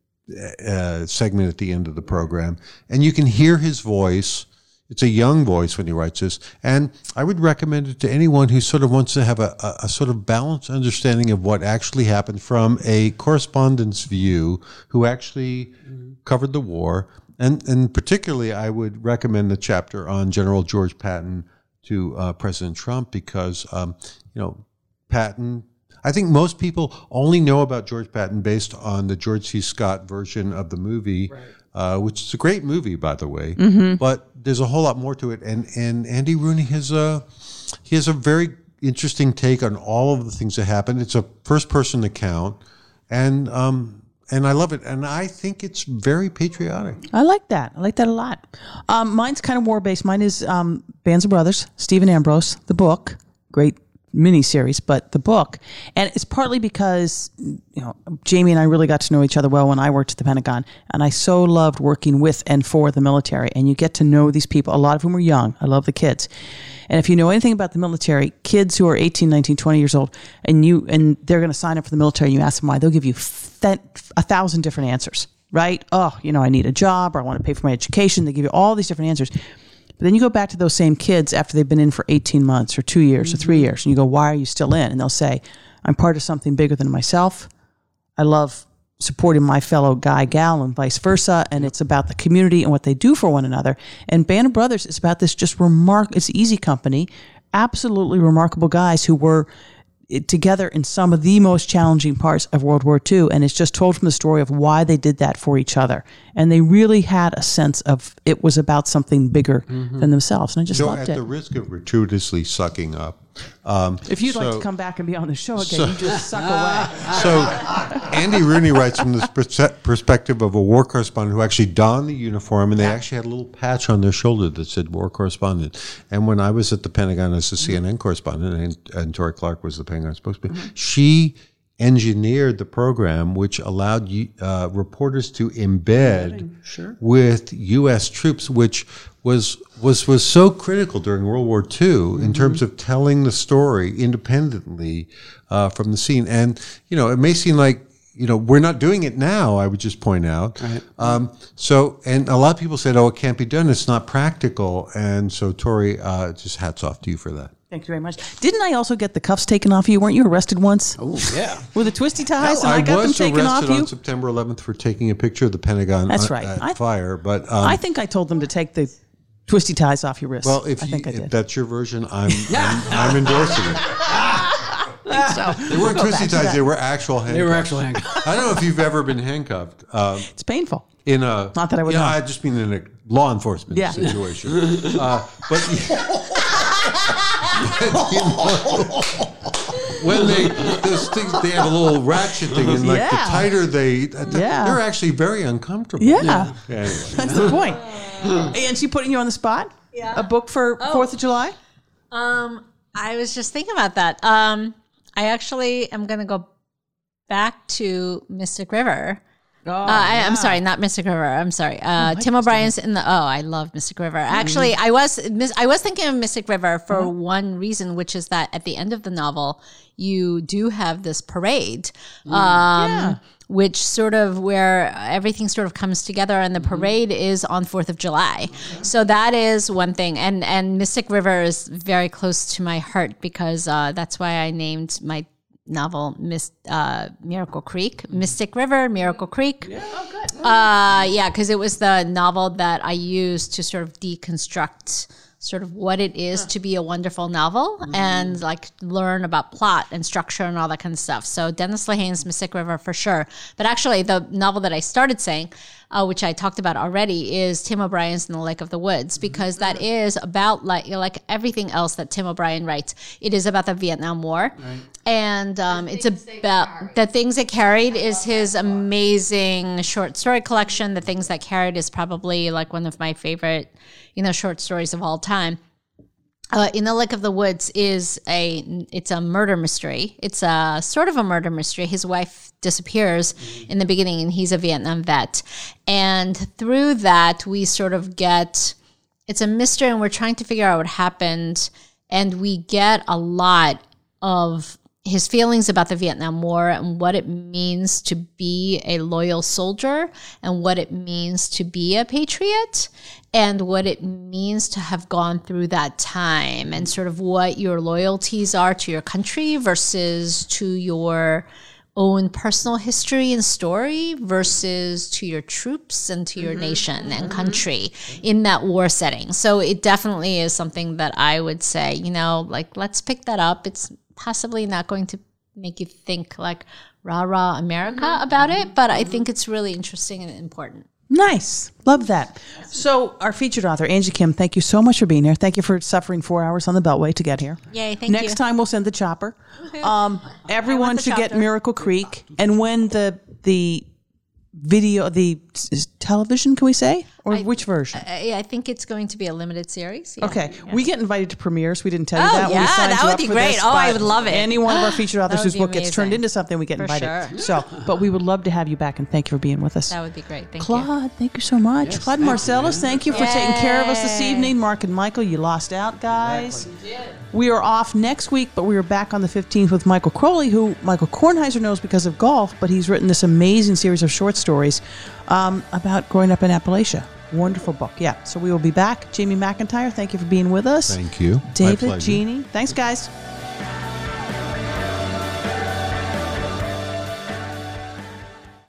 uh, uh, segment at the end of the program. And you can hear his voice. It's a young voice when he writes this. And I would recommend it to anyone who sort of wants to have a, a, a sort of balanced understanding of what actually happened from a correspondent's view who actually mm-hmm. covered the war. And, and particularly, I would recommend the chapter on General George Patton to uh, President Trump because, um, you know, Patton, I think most people only know about George Patton based on the George C. Scott version of the movie, right. uh, which is a great movie, by the way. Mm-hmm. But there's a whole lot more to it. And, and Andy Rooney has a, he has a very interesting take on all of the things that happened. It's a first-person account. And um, and I love it. And I think it's very patriotic. I like that. I like that a lot. Um, mine's kind of war-based. Mine is um, Bands of Brothers, Stephen Ambrose, the book. Great miniseries, but the book. And it's partly because, you know, Jamie and I really got to know each other well when I worked at the Pentagon. And I so loved working with and for the military. And you get to know these people, a lot of whom are young. I love the kids. And if you know anything about the military, kids who are eighteen, nineteen, twenty years old, and you and they're going to sign up for the military, and you ask them why, they'll give you th- a thousand different answers, right? Oh, you know, I need a job, or I want to pay for my education. They give you all these different answers. But then you go back to those same kids after they've been in for eighteen months or two years mm-hmm. or three years, and you go, why are you still in? And they'll say, I'm part of something bigger than myself. I love supporting my fellow guy, gal, and vice versa. And it's about the community and what they do for one another. And Band of Brothers is about this just remark. It's Easy Company, absolutely remarkable guys who were together in some of the most challenging parts of World War Two. And it's just told from the story of why they did that for each other. And they really had a sense of it was about something bigger mm-hmm. than themselves. And I just so loved at it. At the risk of gratuitously sucking up. Um, if you'd so, like to come back and be on the show again, so, you just suck away. So Andy Rooney writes from this perse- perspective of a war correspondent who actually donned the uniform, and they actually had a little patch on their shoulder that said war correspondent. And when I was at the Pentagon as a C N N correspondent, and, and Tori Clark was the Pentagon spokesman, mm-hmm. she engineered the program which allowed uh, reporters to embed sure. with U S troops, which was was was so critical during World War Two mm-hmm. in terms of telling the story independently uh, from the scene. And, you know, it may seem like, you know, we're not doing it now, I would just point out. Right. Um, so, and a lot of people said, oh, it can't be done. It's not practical. And so, Tori, uh, just hats off to you for that. Thank you very much. Didn't I also get the cuffs taken off you? Weren't you arrested once? Oh, yeah. With the twisty ties, no, and I, I got them taken off you? I was arrested on September eleventh for taking a picture of the Pentagon That's on, right. at I, fire. But um, I think I told them to take the twisty ties off your wrists. Well, if, I you, think I if did. that's your version, I'm, I'm, I'm endorsing it. So, they weren't we'll twisty ties, they were actual handcuffs. They were actual handcuffs. I don't know if you've ever been handcuffed. Um, it's painful. In a, Not that I would yeah, know. I just mean in a law enforcement yeah. situation. uh, but, but you know, when they those things, they have a little ratchet thing, and like yeah. the tighter they, the, yeah. they're actually very uncomfortable. Yeah, yeah. Anyway. That's the point. And she putting you on the spot. Yeah. A book for Oh. Fourth of July. Um, I was just thinking about that. Um, I actually am going to go back to Mystic River. Oh, uh, I, yeah. I'm sorry, not Mystic River. I'm sorry. Uh, Tim O'Brien's in the. Oh, I love Mystic River. Actually, I was I was thinking of Mystic River for mm-hmm. one reason, which is that at the end of the novel, you do have this parade, um, Yeah. which sort of where everything sort of comes together, and the parade mm-hmm. is on Fourth of July. Okay. So that is one thing, and and Mystic River is very close to my heart because uh, that's why I named my novel Miss uh, Miracle Creek, Mystic River, Miracle Creek. Yeah. Oh, good. Uh, yeah, because it was the novel that I used to sort of deconstruct sort of what it is to be a wonderful novel mm-hmm. and like learn about plot and structure and all that kind of stuff. So Dennis Lehane's Mystic River for sure. But actually the novel that I started saying, uh, which I talked about already, is Tim O'Brien's In the Lake of the Woods, because mm-hmm. that is about like, you know, like everything else that Tim O'Brien writes. It is about the Vietnam War. Right. And um, it's about The Things That Carried is his amazing short story collection. The Things That Carried is probably like one of my favorite, you know, short stories of all time. Uh, in the Neck of the Woods is a it's a murder mystery. It's a sort of a murder mystery. His wife disappears in the beginning, and he's a Vietnam vet. And through that, we sort of get it's a mystery, and we're trying to figure out what happened. And we get a lot of his feelings about the Vietnam War and what it means to be a loyal soldier and what it means to be a patriot and what it means to have gone through that time and sort of what your loyalties are to your country versus to your own personal history and story versus to your troops and to your mm-hmm. nation and country in that war setting. So it definitely is something that I would say, you know, like, let's pick that up. It's possibly not going to make you think like rah rah America mm-hmm. about it, but I think it's really interesting and important. Nice. Love that. So our featured author, Angie Kim, thank you so much for being here. Thank you for suffering four hours on the Beltway to get here. Yay, thank Next you. Next time we'll send the chopper. Um, everyone should get Miracle Creek. And when the the video, the is television, can we say? Or I, which version? I, I think it's going to be a limited series. Yeah. Okay. Yeah. We get invited to premieres. We didn't tell you oh, that. When yeah, we signed that you would up be for great. This, oh, I would love it. Any one of our featured authors whose book amazing. gets turned into something, we get for invited. Sure. So, but we would love to have you back, and thank you for being with us. That would be great. Thank Claude, you. Claude, thank you so much. Yes, Claude thank Marcellus, you. thank you for Yay. taking care of us this evening. Mark and Michael, you lost out, guys. We are off next week, but we are back on the fifteenth with Michael Crowley, who Michael Kornheiser knows because of golf, but he's written this amazing series of short stories um, about growing up in Appalachia. Wonderful book. Yeah. So we will be back. Jamie McIntyre, thank you for being with us. Thank you. My David, pleasure. Jeannie. Thanks, guys.